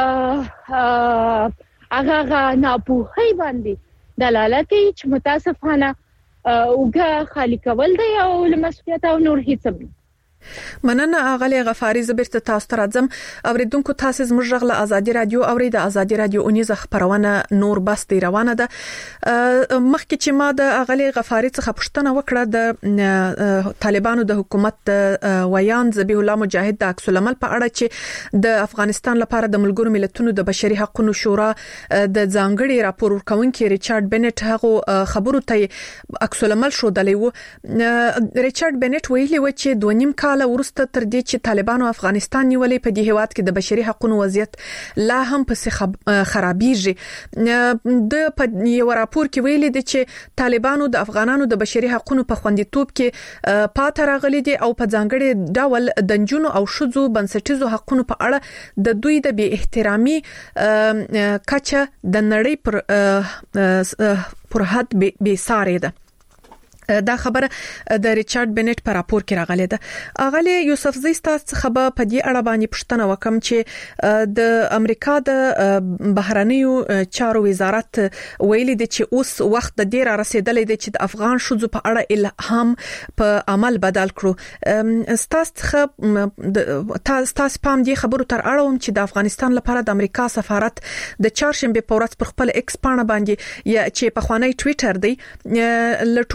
هغه ناپوهۍ باندې دلالت کوي چې متاسفانه وګه خالی کول دی او له مسولیت او نور هیڅ نه مننه اغلی غفاری زبرت تاسو ته راځم اوریدونکو تاسو زموږ غږ له ازادي رادیو اوري د ازادي رادیو اونیزه خبرونه نور بس دی روانه ده مخکې چې ما د اغلی غفاری څخه پوښتنه وکړه د طالبانو د حکومت ویان ذبیح الله مجاهد د عکس العمل په اړه چې د افغانستان لپاره د ملګرو ملتونو د بشري حقوقو شورا د ځانګړي راپور ورکونکي ریچارډ بنټ هغه خبرو ته عکس العمل شو دلی و ریچارډ بنټ ویلي و چې دوه نیم کال ورسته تر دې چې طالبانو افغانستان نیولې په دې هیواد کې د بشري حقوقو وضعیت لا هم په خرابېږي د په یو راپور کې ویلي دي چې طالبانو د افغانانو د بشري حقوقو په خوندیتوب کې پاتې راغلي دي او په ځانګړي ډول د جنونو او شذو بنسټیزو حقوقو په اړه د دوی د بې احترامي کچه د نړۍ پر پر حد به ساري ده دا خبره د ریچارډ بنټ په راپور کې راغله ده اغلی یوسف زی ستاسو خبر په دې اړه باندې پوښتنه وکم چې د امریکا د بهرنیو چارو وزارت ویلي دی چې اوس وخت د ډیر رسیدلې دی چې د افغان شذو په اړه الهام په عمل بدل کړو ستاسو تاسو پام دې خبرو تر اړه چې د افغانستان لپاره د امریکا سفارت د چهارشنبه په ورځ پر خپل ایکس پاڼه باندې چې په خوانی ټوئیټر دی لټولو غشت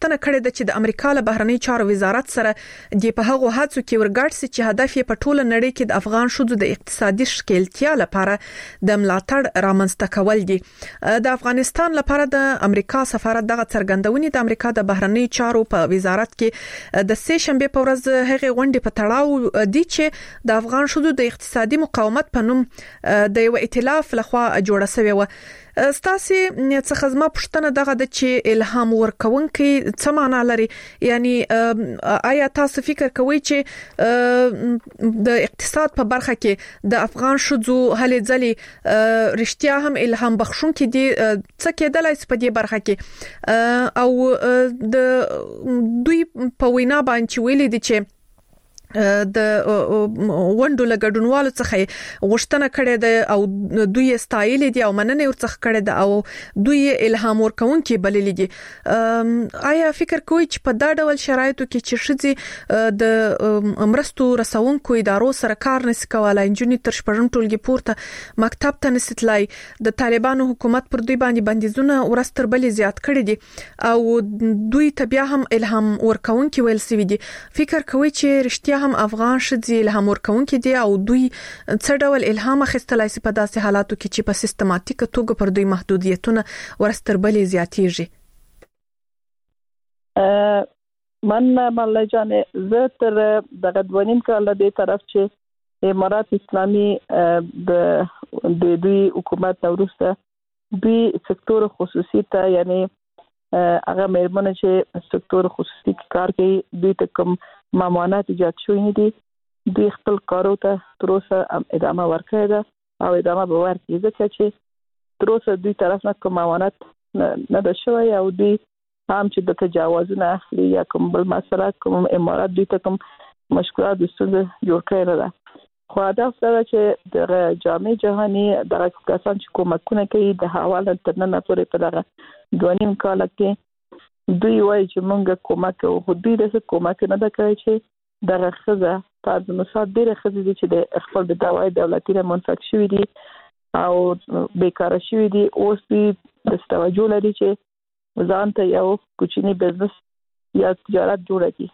غوښتنه کړې ده چې د امریکا له بهرنی چارو وزارت سره د په هغه هڅو کې ورګړ سي چې هدف یې په ټوله نړۍ کې د افغان شوزو د اقتصادي شکلتیا لپاره د ملاتړ رامنځته کول دي. د افغانستان لپاره د امریکا سفارت دغه څرګندونې د امریکا د بهرنی چارو په وزارت کې د سه شنبه په ورځ هغه غونډې په تړاو دي چې د افغان شوزو د اقتصادي مقاومت په نوم د یو ائتلاف لخوا جوړه شوې و. ستاسو څخه زما پوښتنه دغه د چې الهام ورکونکي څه معنا لري، یعنی آیا تاسو فکر کوئ چې د اقتصاد په برخه کې د افغان شوزو هلې ځلې رښتیا هم الهام بخښونکي دي څه کېدلای شي په دې برخه کې، او د دوی په وینا باندې ویلي دي چې د وندو لګډونوالو څخه غوښتنه کړې ده او دوی ستایل دي او مننه ورڅخه کړې ده او دوی الهام ورکونکي بللي دي. آیا فکر کوئ چې په دا ډول شرایطو کې چې شذي د امرستو رسونکو ادارو سره کار نشي کولای، انجونی تر شپږم ټولګي پورته مکتب ته نسیتلای، د طالبانو حکومت پر دوی باندې بندیزونه ورستر بلې زیات کړی دي او دوی ته بیا هم الهام ورکونکي ویل سوي دي، فکر کوئ چې رښتیا هم افغان شذي الهام ورکونکي دي او دوی څه ډول الهام اخیستلای شي په داسې حالاتو کې چې په سیستماتیک توګه پر دوی محدودیتونه ورستربلې زیاتېږي؟ من مالله جان زه تر دغه دوانیم کال د طرف چې امارات اسلامي د د دوی حکومت وروسته دوی سکتور خصوصي ته یعنی هغه مېرمنه چې سکتور خصوصي کې کار کوي دوی ته کوم مامانات ایجاد شوی دي، دوی خپل کارو ته تر اوسه ادامه ورکړې ده او ادامه به ورکړي، ځکه چې تر اوسه دوی طرف نه کوم مامانات نه ده شوی او دوی هم چې د تجاوزونه اخلي یا کوم بل مسله کوم امارات دوی ته کوم مشکلات د ستونزه جوړ کړی نه ده. خو هدف دا چې د جامع جهاني دغه کسان چې کومکونه کوي د حواله تر نن پورې په دغه دوانیم کال کې دوی وایي چې مونږ کومک کوو، خو دوی داسې کومک نه ده کوي چې دغه ښځه فرض مثال ډېرې ښځې دي چې د خپل د دعوی دولتي نه منفک شوي دي او بیکاره شوي دي، اوس دوی داسې توجه لري چې ځان ته یو کوچنی بزنس یا تجارت جوړه کړي،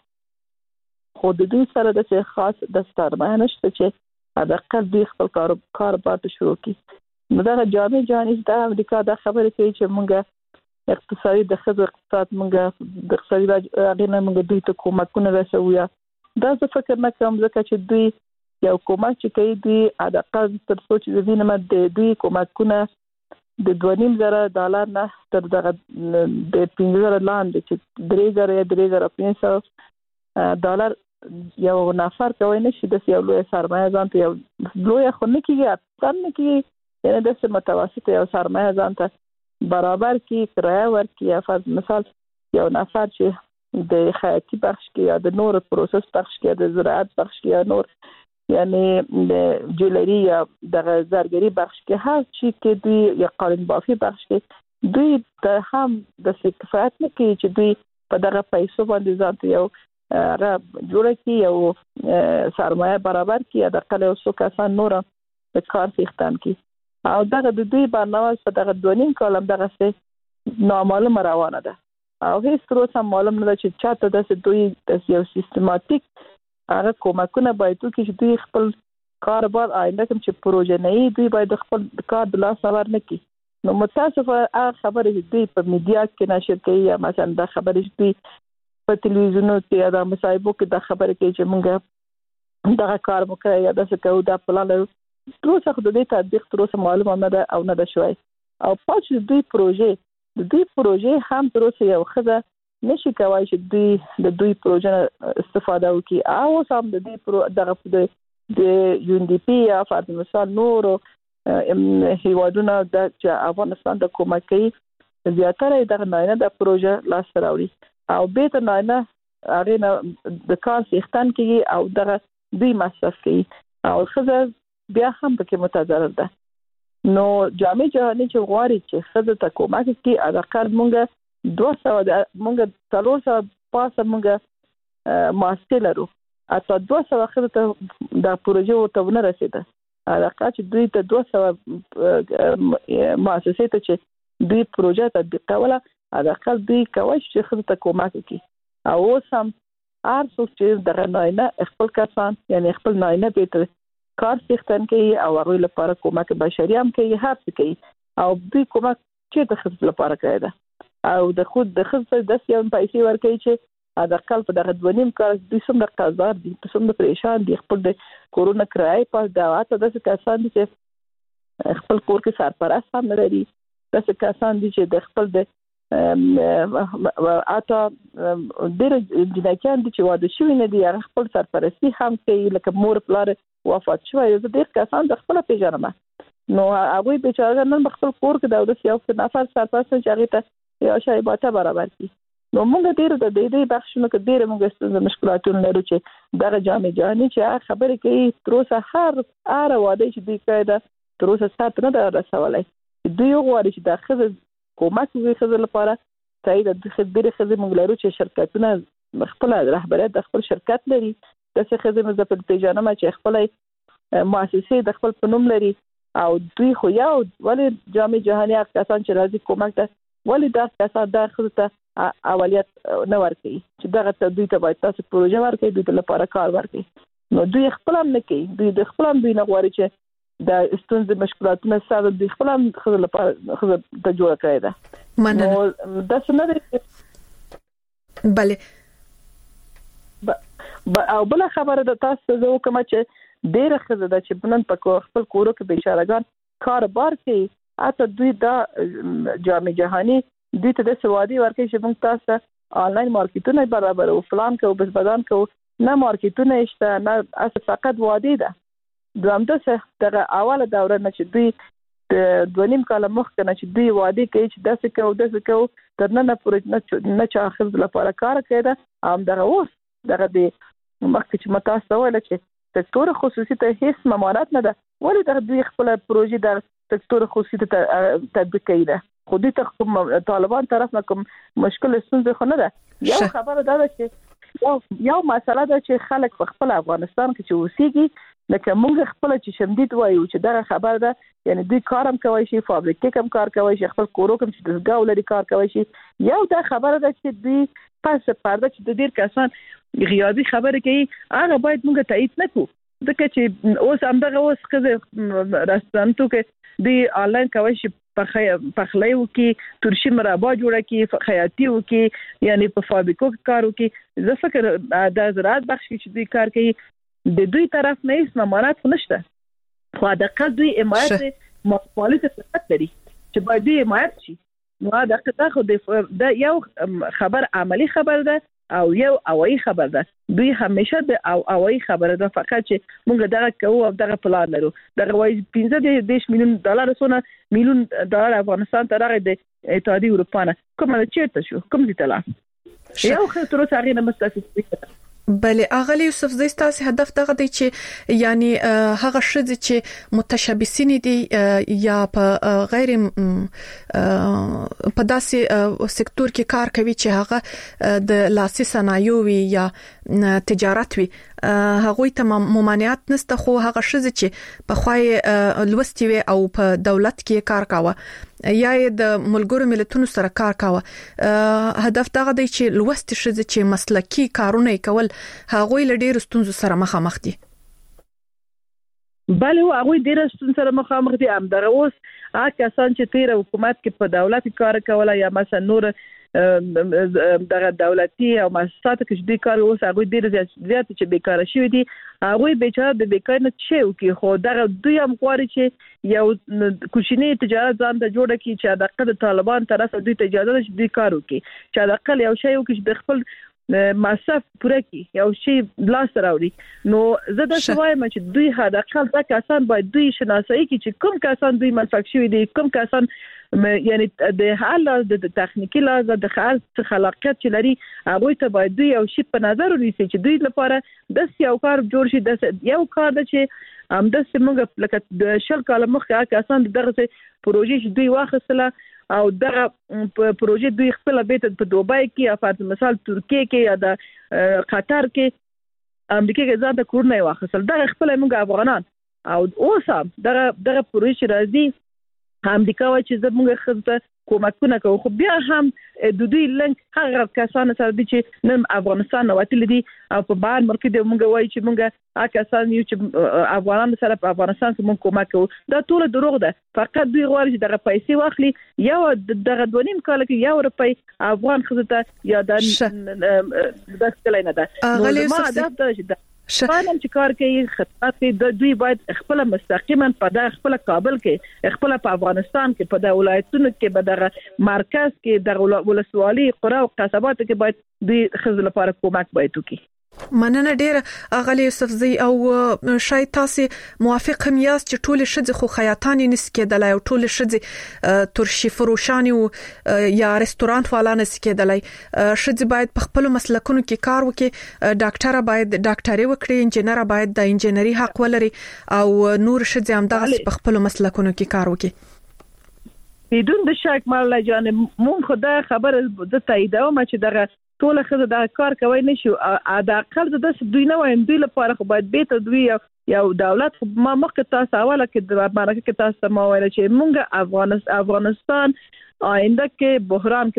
خو د دوی سره داسې خاص د سرمایه نشته چې حداقل دوی خپل کاروبار ته شروع کړي. نو دغه جامع جهاني د امریکا دا خبرې کوي چې مونږ اقتصادي د ښځو اقتصاد مونږ د اقتصادي هغې نه مونږ دوی ته کومکونه رسوو، یا دا زه فکر نه کوم ځکه چې دوی یو کومک چې کوي دوی حداقل تر څو چې د دوی نه د دوی کومکونه د دوه نیم زره ډالر نه تر دغه د پنځه زره لاندې چې درې زره یا درې زره پنځه سوه ډالر یو نفر کولی نه شي داسې یو لویه سرمایه ځان ته یو لویه خو نه کېږي اکثر نه کېږي، یعنې داسې متوسطه یو سرمایه ځان ته برابر کی کرایه ورکړي، یا فرض مثال یو نفر چې د خیاطي بخش کې یا د نور پروسس بخش کې یا د زراعت بخش کې یا نور یعنی د جولری یا د زرګری بخش کې هر چی کې دوی یا قالین بافي بخش کې دوی ته هم د کفایت نه کوي چې دوی په دغه پیسو باندې ځان ته یو را جوړه کړي، یو سرمایه برابر کړي، یا د قل یو څو کسان نور په کار څښتن کړي. او دغه د دوی برنامه په دغه دوه نیم کال هم دغه څه نامعلومه روانه ده او هیڅ تر اوسه معلوم نه ده چې چاته داسې دوی داسې یو سیستماتیک هغه کومکونه باید وکړي چې دوی خپل کاروبار آینده کوم چې پروژه نه وي دوی باید خپل کار د لاس ور نه کړي. نو متاسفه هغه خبرې چې دوی په میډیا کې نشر کوي یا مثلا دا خبرې چې دوی په تلویزیونو کې یا د مصاحبو کې دا خبرې کوي چې موږ دغه کار وکړو یا داسې کوو دا پلان لرو، تر اوسه خو د دې تطبیق تر اوسه معلومه نه ده او نه ده شوی. او پاتې د دوی پروژې د دوی پروژې هم تر اوسه یو ښځه نشي کولی چې دوی د دوی پروژه استفاده وکړي، او اوس هم د دوی دغه د یو ان ډي پي یا فرض مثال نورو هیوادونه د چې افغانستان د کومک کوي زیاتره دغه ناینه د پروژه لاس راوړي او به ته ناینه هغې نه د کار څښتن کوي او دغه دوی مصرف کوي او ښځه بیا هم پکې متضرر ده. نو جامع جهاني چې غواړي چې ښځه ته کومک وکړي حداقل مونږ دوه سوه مونږ څلور سوه پاسه مونږ محصلې لرو، حتی دوه سوه ښځو ته دا پروژه ورته ونه رسېده، حداقل چې دوی ته دوه سوه مؤسسې ته چې دوی پروژه تطبیق کوله دا خل دوی کوي چې خپل ته کومک وکړي او اوس هم هر څوک چې دغه ناینه خپل کسان یعنی خپل ناینه به کار څښتن کوي او هغه لپاره کومک بشري هم کوي هر څه کوي او دوی کومک چې د خپل لپاره کوي دا او د خود د خپل د سیاست پیسې ورکوي چې دا خپل په دغه دونیم کار د سم د قزار دي په سم د پریشان دي خپل د کورونا کرای په دعوت د کسان دي چې خپل کور کې سرپرست هم لري د کسان دي چې د خپل د اته ډېر جنکان دي چې واده شوی نه دي خپل سرپرستی هم کوي لکه مور پلار وفات شوی یو ډېر کسان د خپل پیژنم نو هغه بیچاره نن خپل کور کې د اوس یو نفر سرپرست چې هغه ته یو شای باټه برابر کی نو موږ ډېر د دې دې بخښنه کې ډېر موږ ستاسو مشکلاتونه لرو چې دغه جامع جهاني چې خبرې کوي تر اوسه هر هر واده چې دوی کوي دا تر اوسه سات نه رسولای دوی غواړي چې د خزه کومک وي خزه لپاره تایید د خبرې خزه موږ لرو چې شرکتونه خپل رهبریت د خپل شرکت لري د څه خزه مزه په پیژنم چې خپل مؤسسې د خپل فنوم لري او دوی خو یو ولې جامع جهاني کسان چې راځي کومک ته ولې دا کسان د خزه ته اولیت نه ورکړي چې دغه ته دوی ته باید تاسو پروژه ورکړي دوی لپاره کار ورکړي نو دوی خپل هم نه کوي دوی د خپل هم دوی نه غواړي چې د استونزې مشکلاتونه سره د خپل هم خپل لپاره خپل ته جوړ کړی دا نو دا څنګه بله او بل خبره د تاسو زه کوم چې ډېر خزه د چې بنن په خپل کورو کې بشارهګان کاروبار کوي اته دوی دا جامع جهاني دوی ته د سوادي ورکړي چې موږ تاسو آنلاین مارکیټونه برابر او فلان کو بس بدن کو نه مارکیټونه شته نه اس فقط وادي ده دوام د څه دغه اوله دوره نه چې دوی د دونیم کال مخکې نه چې دوی وادي کوي چې داسې کو داسې کو تر نه نه پورې نه چا خپل لپاره کار کوي دا هم دغه اوس دغه د مخکې چې متاسو ولا چې سکتور خصوصي ته هیڅ ممانعت نه ده ولې دغه دوی خپل پروژې د سکتور خصوصي ته تطبیق کوي دا خو دې ته کوم طالبان طرف نه کوم مشکل ستونزه خو نه ده یو خبره دا ده چې یو یو مسله ده چې خلک په خپل افغانستان کې چې اوسېږي لکه موږ خپل چې شمدید وایو چې دا خبره ده یعنی دوی کارم کوي شي فابریکې کم کار کوي شي خپل کورو کم چې دغه ولري کار کوي شي یو دا خبره ده چې دوی پس پرده چې د ډیر کسان غیابي خبره کوي هغه باید موږ تایید نکړو ځکه چې اوس همدغه اوس خزه راستانتو کې دوی آنلاین کوي شي پخلی وکي ترشي مربا جوړه کی خیاطي وکي یعنی په فابریکو کې کار وکي زه فکر د زراعت بخش کې دوی کار کوي د دوی طرف نه هیڅ ممانعت نشته خو د قض دوی حمایت مقاله څه لري چې باید دوی حمایت شي نو دا څه خو د یو خبر عملی خبر ده او یو اوایي خبر ده دوی همیشه د او اوایي خبره ده فقط چې موږ دغه کوو او دغه پلان لرو دغه وایي پنځه دېرش میلیون ډالر سونه میلیون ډالر افغانستان ته راغی د اتحادیې اروپا نه کوم چیرته شو کوم دي تلا یو خو تر اوسه هغه نه مستفید بله اغلی یوسف زی ستاسو هدف دغه دی چې یعنی هغه شذ چې متشابسین دي یا په غیر په داسې سکتور کې کار کوي چې هغه د لاسي صنایع وي یا تجارت وي هغه ته ممانعت نشته خو هغه شذ چې په خوای لوستي وي او په دولت کې کار کاوه یا د ملګرو ملتونو سره کار کاوه هدف دغه دی چې لوستي شذ چې مسلکی کارونه کول هغه له ډېر ستونزو سره مخامخ دي بله هغه ډېر ستونزو سره مخامخ دي هم دغه اوس هغه کسان چې تیر حکومت کې په دولت کار کوله یا مثلا نور دغه دولتي او مؤسسات کې دوی کار اوس هغه ډېر زیات چې بیکاره شوی دي هغه بیچاره د بیکار نه چې وکي خو دغه دوی هم غواړي چې یو کوچنی تجارت ځان ته جوړ کړي چې د طالبان طرف دوی ته اجازه ده چې دوی کار وکړي چې د اقل یو شی وکړي د خپل مصرف پوره کی یو شی لاس راوړي نو زه د شوایم چې دوی هدا خپل د کسان باید دوی شناسایی کی چې کوم کسان دوی منفعت شوی دي کوم کسان یعنی د حال د تخنیکی لازم د خال خلاقیت چې لري هغه ته باید دوی یو شی په نظر ونیسي چې دوی لپاره د یو کار جوړ شي د یو کار د چې هم د سیمه لکه د شل کال مخکې کسان دغه پروژې چې دوی واخصله او دغه پروژې دوی خپل بیت په دوبای کې یا فرض مثال ترکیه کې یا د قطر کې امریکا کې ځان د کورنۍ واخصل دغه خپل موږ افغانان او اوس هم دغه دغه پروژې راځي امریکا و چې زموږ خزه کومکونه کوي خو بیا هم د دوی لنک هغه کسان سره دي چې نن افغانستان وتل دي او په بهر ملک د موږ وایي چې موږ اکسان یو چې افغانان سره په افغانستان کې موږ کومک کوو دا ټول دروغ ده فقط دوی غواړي چې دغه پیسې واخلي یو دغه دونیم کال کې یو روپۍ افغان خزه ته یا د د څه نه ده غلي صفي شپانم چې کار کوي خدمات د دوی باید خپل مستقیما په د خپل کابل کې خپل په افغانستان کې په د ولایتونو کې په دغه مرکز کې د ولسوالۍ قرا او قصبات کې باید دوی خزل لپاره کومک باید وکړي مننه ډیره اغلی یوسفزی او شاید تاسو موافق هم یاست چې ټول شذ خو خیاطان نس کېدلای او ټول شذ ترشی فروشان او یا رستورانت فعالان نس کېدلای شذ باید په خپل مسلکونو کې کار وکړي ډاکټر باید ډاکټري وکړي انجنیر باید د انجنیری حق ولري او نور شذ هم دغه په خپل مسلکونو کې کار وکړي بدون د شک مولا جان مون خدای خبر د تاییدوم چې دغه ټول خزه دا کار کوي نشو دا اقل د دوی نه وایم دوی لپاره خو باید بیت دوی یو دولت ما مخکې تاسو اوله کې د امریکا کې تاسو ما ویل چې مونږ افغانستان افغانستان آینده کې بحران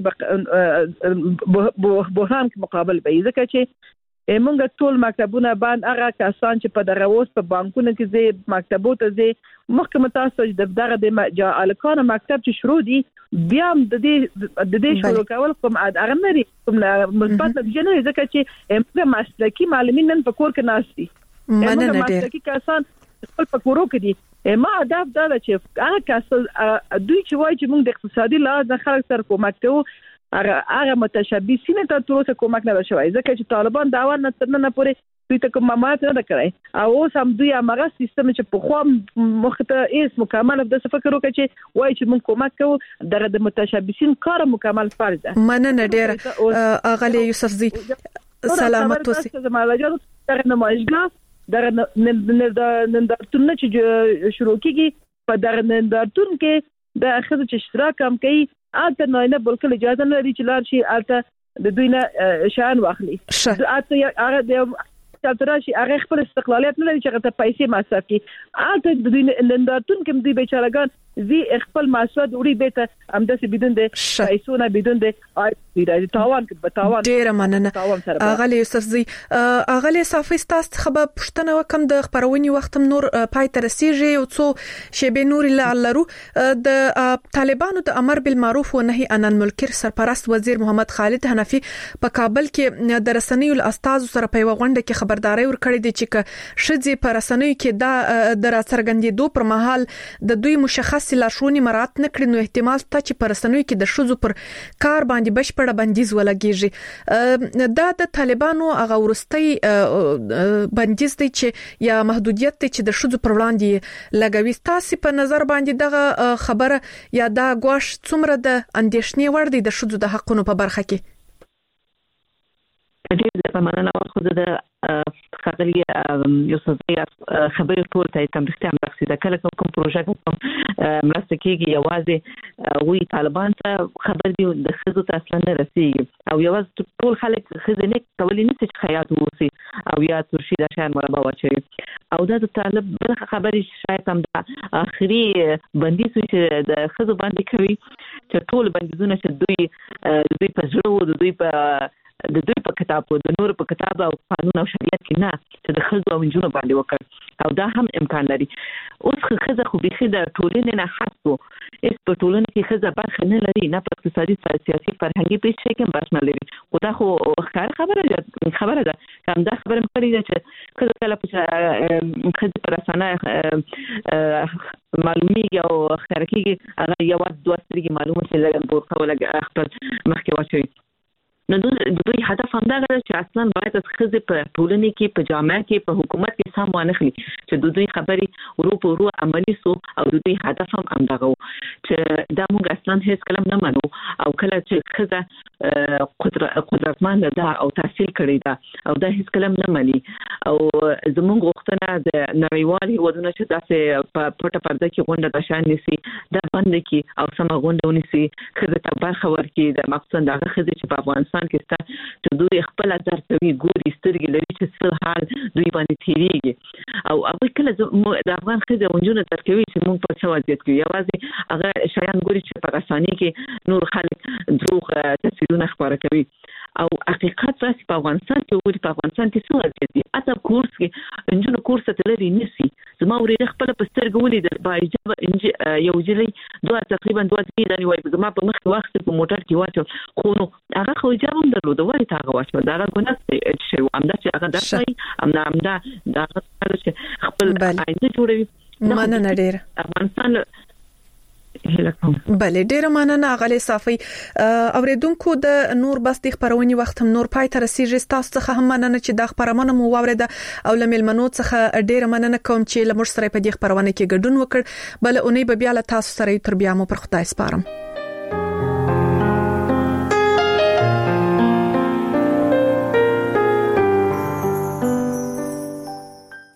کې بحران کې مقابل به ځکه چې مونږ ټول مکتبونه باندې هغه کسان چې په دغه اوس په بانکونو کې زی مکتبو ته زی مخکې تاسو د دغه د الکان مکتب چې شروع دي بیا د دې د دې شروع کول کوم هغه لري کوم مثبت نتیجه نه ځکه چې موږ مسلکي معلمین نن په کور کې ناشتي مننه ډیر مسلکي کسان خپل په کورو کې دي ما هدف دا چې هغه کسان دوی چې وایي چې موږ د اقتصادي لحاظ خلک سره کومک کوو هغه هغه متشبثین ته تر اوسه کومک نه شوی ځکه چې طالبان دا ور نه تر نه پورې دوی ته کوم مامات نه کړی او اوس هم دوی هغه سیستم چې په خو مخته ایس مکمل د څه فکر وکړي چې وایي چې موږ کومک کوو دغه د متشبثین کار مکمل فرض ده مننه ډیر اغلی یوسفزی سلامت اوسئ زموږ دغه نمایشګاه دغه نندارتون چې شروع کیږي په دغه نندارتون کې د اخر چې اشتراک هم کوي اته نه بلکې اجازه نه لري چې لار شي اته د دوی نه شان واخلي اته هغه د تراشي هغه خپل استقلالیت نه لري چې هغه پیسې مصرف کړي اته د دوی نندارتون کې دوی بیچارهګان زی خپل مسعود وړي به ته همداسې بدون د پیسو نه بدون د د تاوان کې به تاوان ډیر مننه اغلی یوسفزی اغلی صافي تاسو خبر پښتنه وکم د خبرونی وخت نور پای تر رسیږي او څو شیبه نور لعلرو د طالبانو د امر بالمعروف و نهي عن المنکر سرپرست وزیر محمد خالد حنفي په کابل کې د رسنیو الاستاذ سره په وغونډه کې خبرداري ورکړې دي چې شذې په رسنیو کې دا د راڅرګندېدو پر مهال د دوی مشخص لارښوونې مراعات نه کړي نو احتمال شته چې په رسنیو کې د شذو پر کار باندې بشپړه بندیز ولګیږي دا د طالبانو هغه ورستي بندیز دی چې یا محدودیت دی چې د شذو پر وړاندې لګوي تاسو په نظر باندې دغه خبره یا دا غواش څومره د اندېښنې وړ دی د شذو د حقونو په برخه کې ډېر د مننه واخذ د خاطري یوسفزی خبرې ټول ته تم رښتیا مرسته ده کله کوم پروژه کوم مرسته کیږي یوازې وی طالبان ته خبر دی د خزو ته اصلا نه رسیږي او یوازې ټول خلک خزنه کولې نه چې خیاط وسی او یا ترشي د شان مربع واچي او دا د طالب برخه خبرې شاید هم د اخري بندیز چې د خزو باندې کوي چې ټول بندیزونه چې دوی دوی په ژوند او دوی په د دوی په کتاب او د نور په کتاب او قانون او شریعت کې نه چې د خزو او انجونو باندې وکړ او دا هم امکان لري اوس خزه خو بيخي د ټولنې نه حسو اس په ټولنه کې خزه برخه نه لري نه په اقتصادي سیاسي فرهنګي پیښې کې برخه نه لري او دا خو ښکار خبره ده خبره ده کوم دا خبره مکرې ده چې خزه کله په خزه پر اسانه معلومیږي او خرکیږي هغه یو دوه سترګې معلومه چې لږ بورخه ولا خپل مخکې واچوي نو دوی هدف هم دا غواړي چې اصلا باید از خزه په ټولنه کې په جامعه کې په حکومت کې سم وانخلي چې دوی خبري ورو په ورو عملی سو او دوی هدف هم همدغه چې دا موږ اصلا هیڅ کلم نه منو او کله چې خزه قدرتمند ده او تحصیل کړی ده او دا هیڅ کلم نه مانی او زموږ غوښتنه د نړیوال هیوادونو چې داسې په پټه پرده کې غونډه د شان نسی دا بند کی او سم غونډه ونیسي خزه ته برخه ورکړي د مقصد دغه خزه چې په افغانستان کې ست چې دوی خپل درتوي ګوري سترګې لري چې څه حال دوی باندې تیریږي او هغه کله د افغان خزه ونجونه درکوي چې موږ په څه وضعیت کې یوازې هغه شایان ګوري چې په رساني کې نور خلک دروغ تصویرونه خبره کوي او حقیقت راځي په افغانستان کې وګوري په افغانستان کې څه وضعیت دي اته کورس کې انجونو کورس ته لري نسی زما ورې خپل په سترګو ولیدل باجب یو جلې دوه تقریبا دوه دې دانی وای زما په مخ وخت په موټر کې واچو خو نو هغه خو جواب هم درلود وای تا هغه واچو دا غوښنه چې امدا چې هغه درځي امدا امدا دا چې خپل آینده جوړوي مننه ډیر افغانستان بله ډیره مننه غلې صافي اوریدونکو د نور بس د خبرونې وخت هم نور پای ته رسیدي تاسو څخه هم مننه چې د خبرونه مو واورید او لملمنو څخه ډیره مننه کوم چې لمر سره په دې خبرونه کې ګډون وکړ بل اونۍ به بیا له تاسو سره تر بیا مو پر خدای سپارم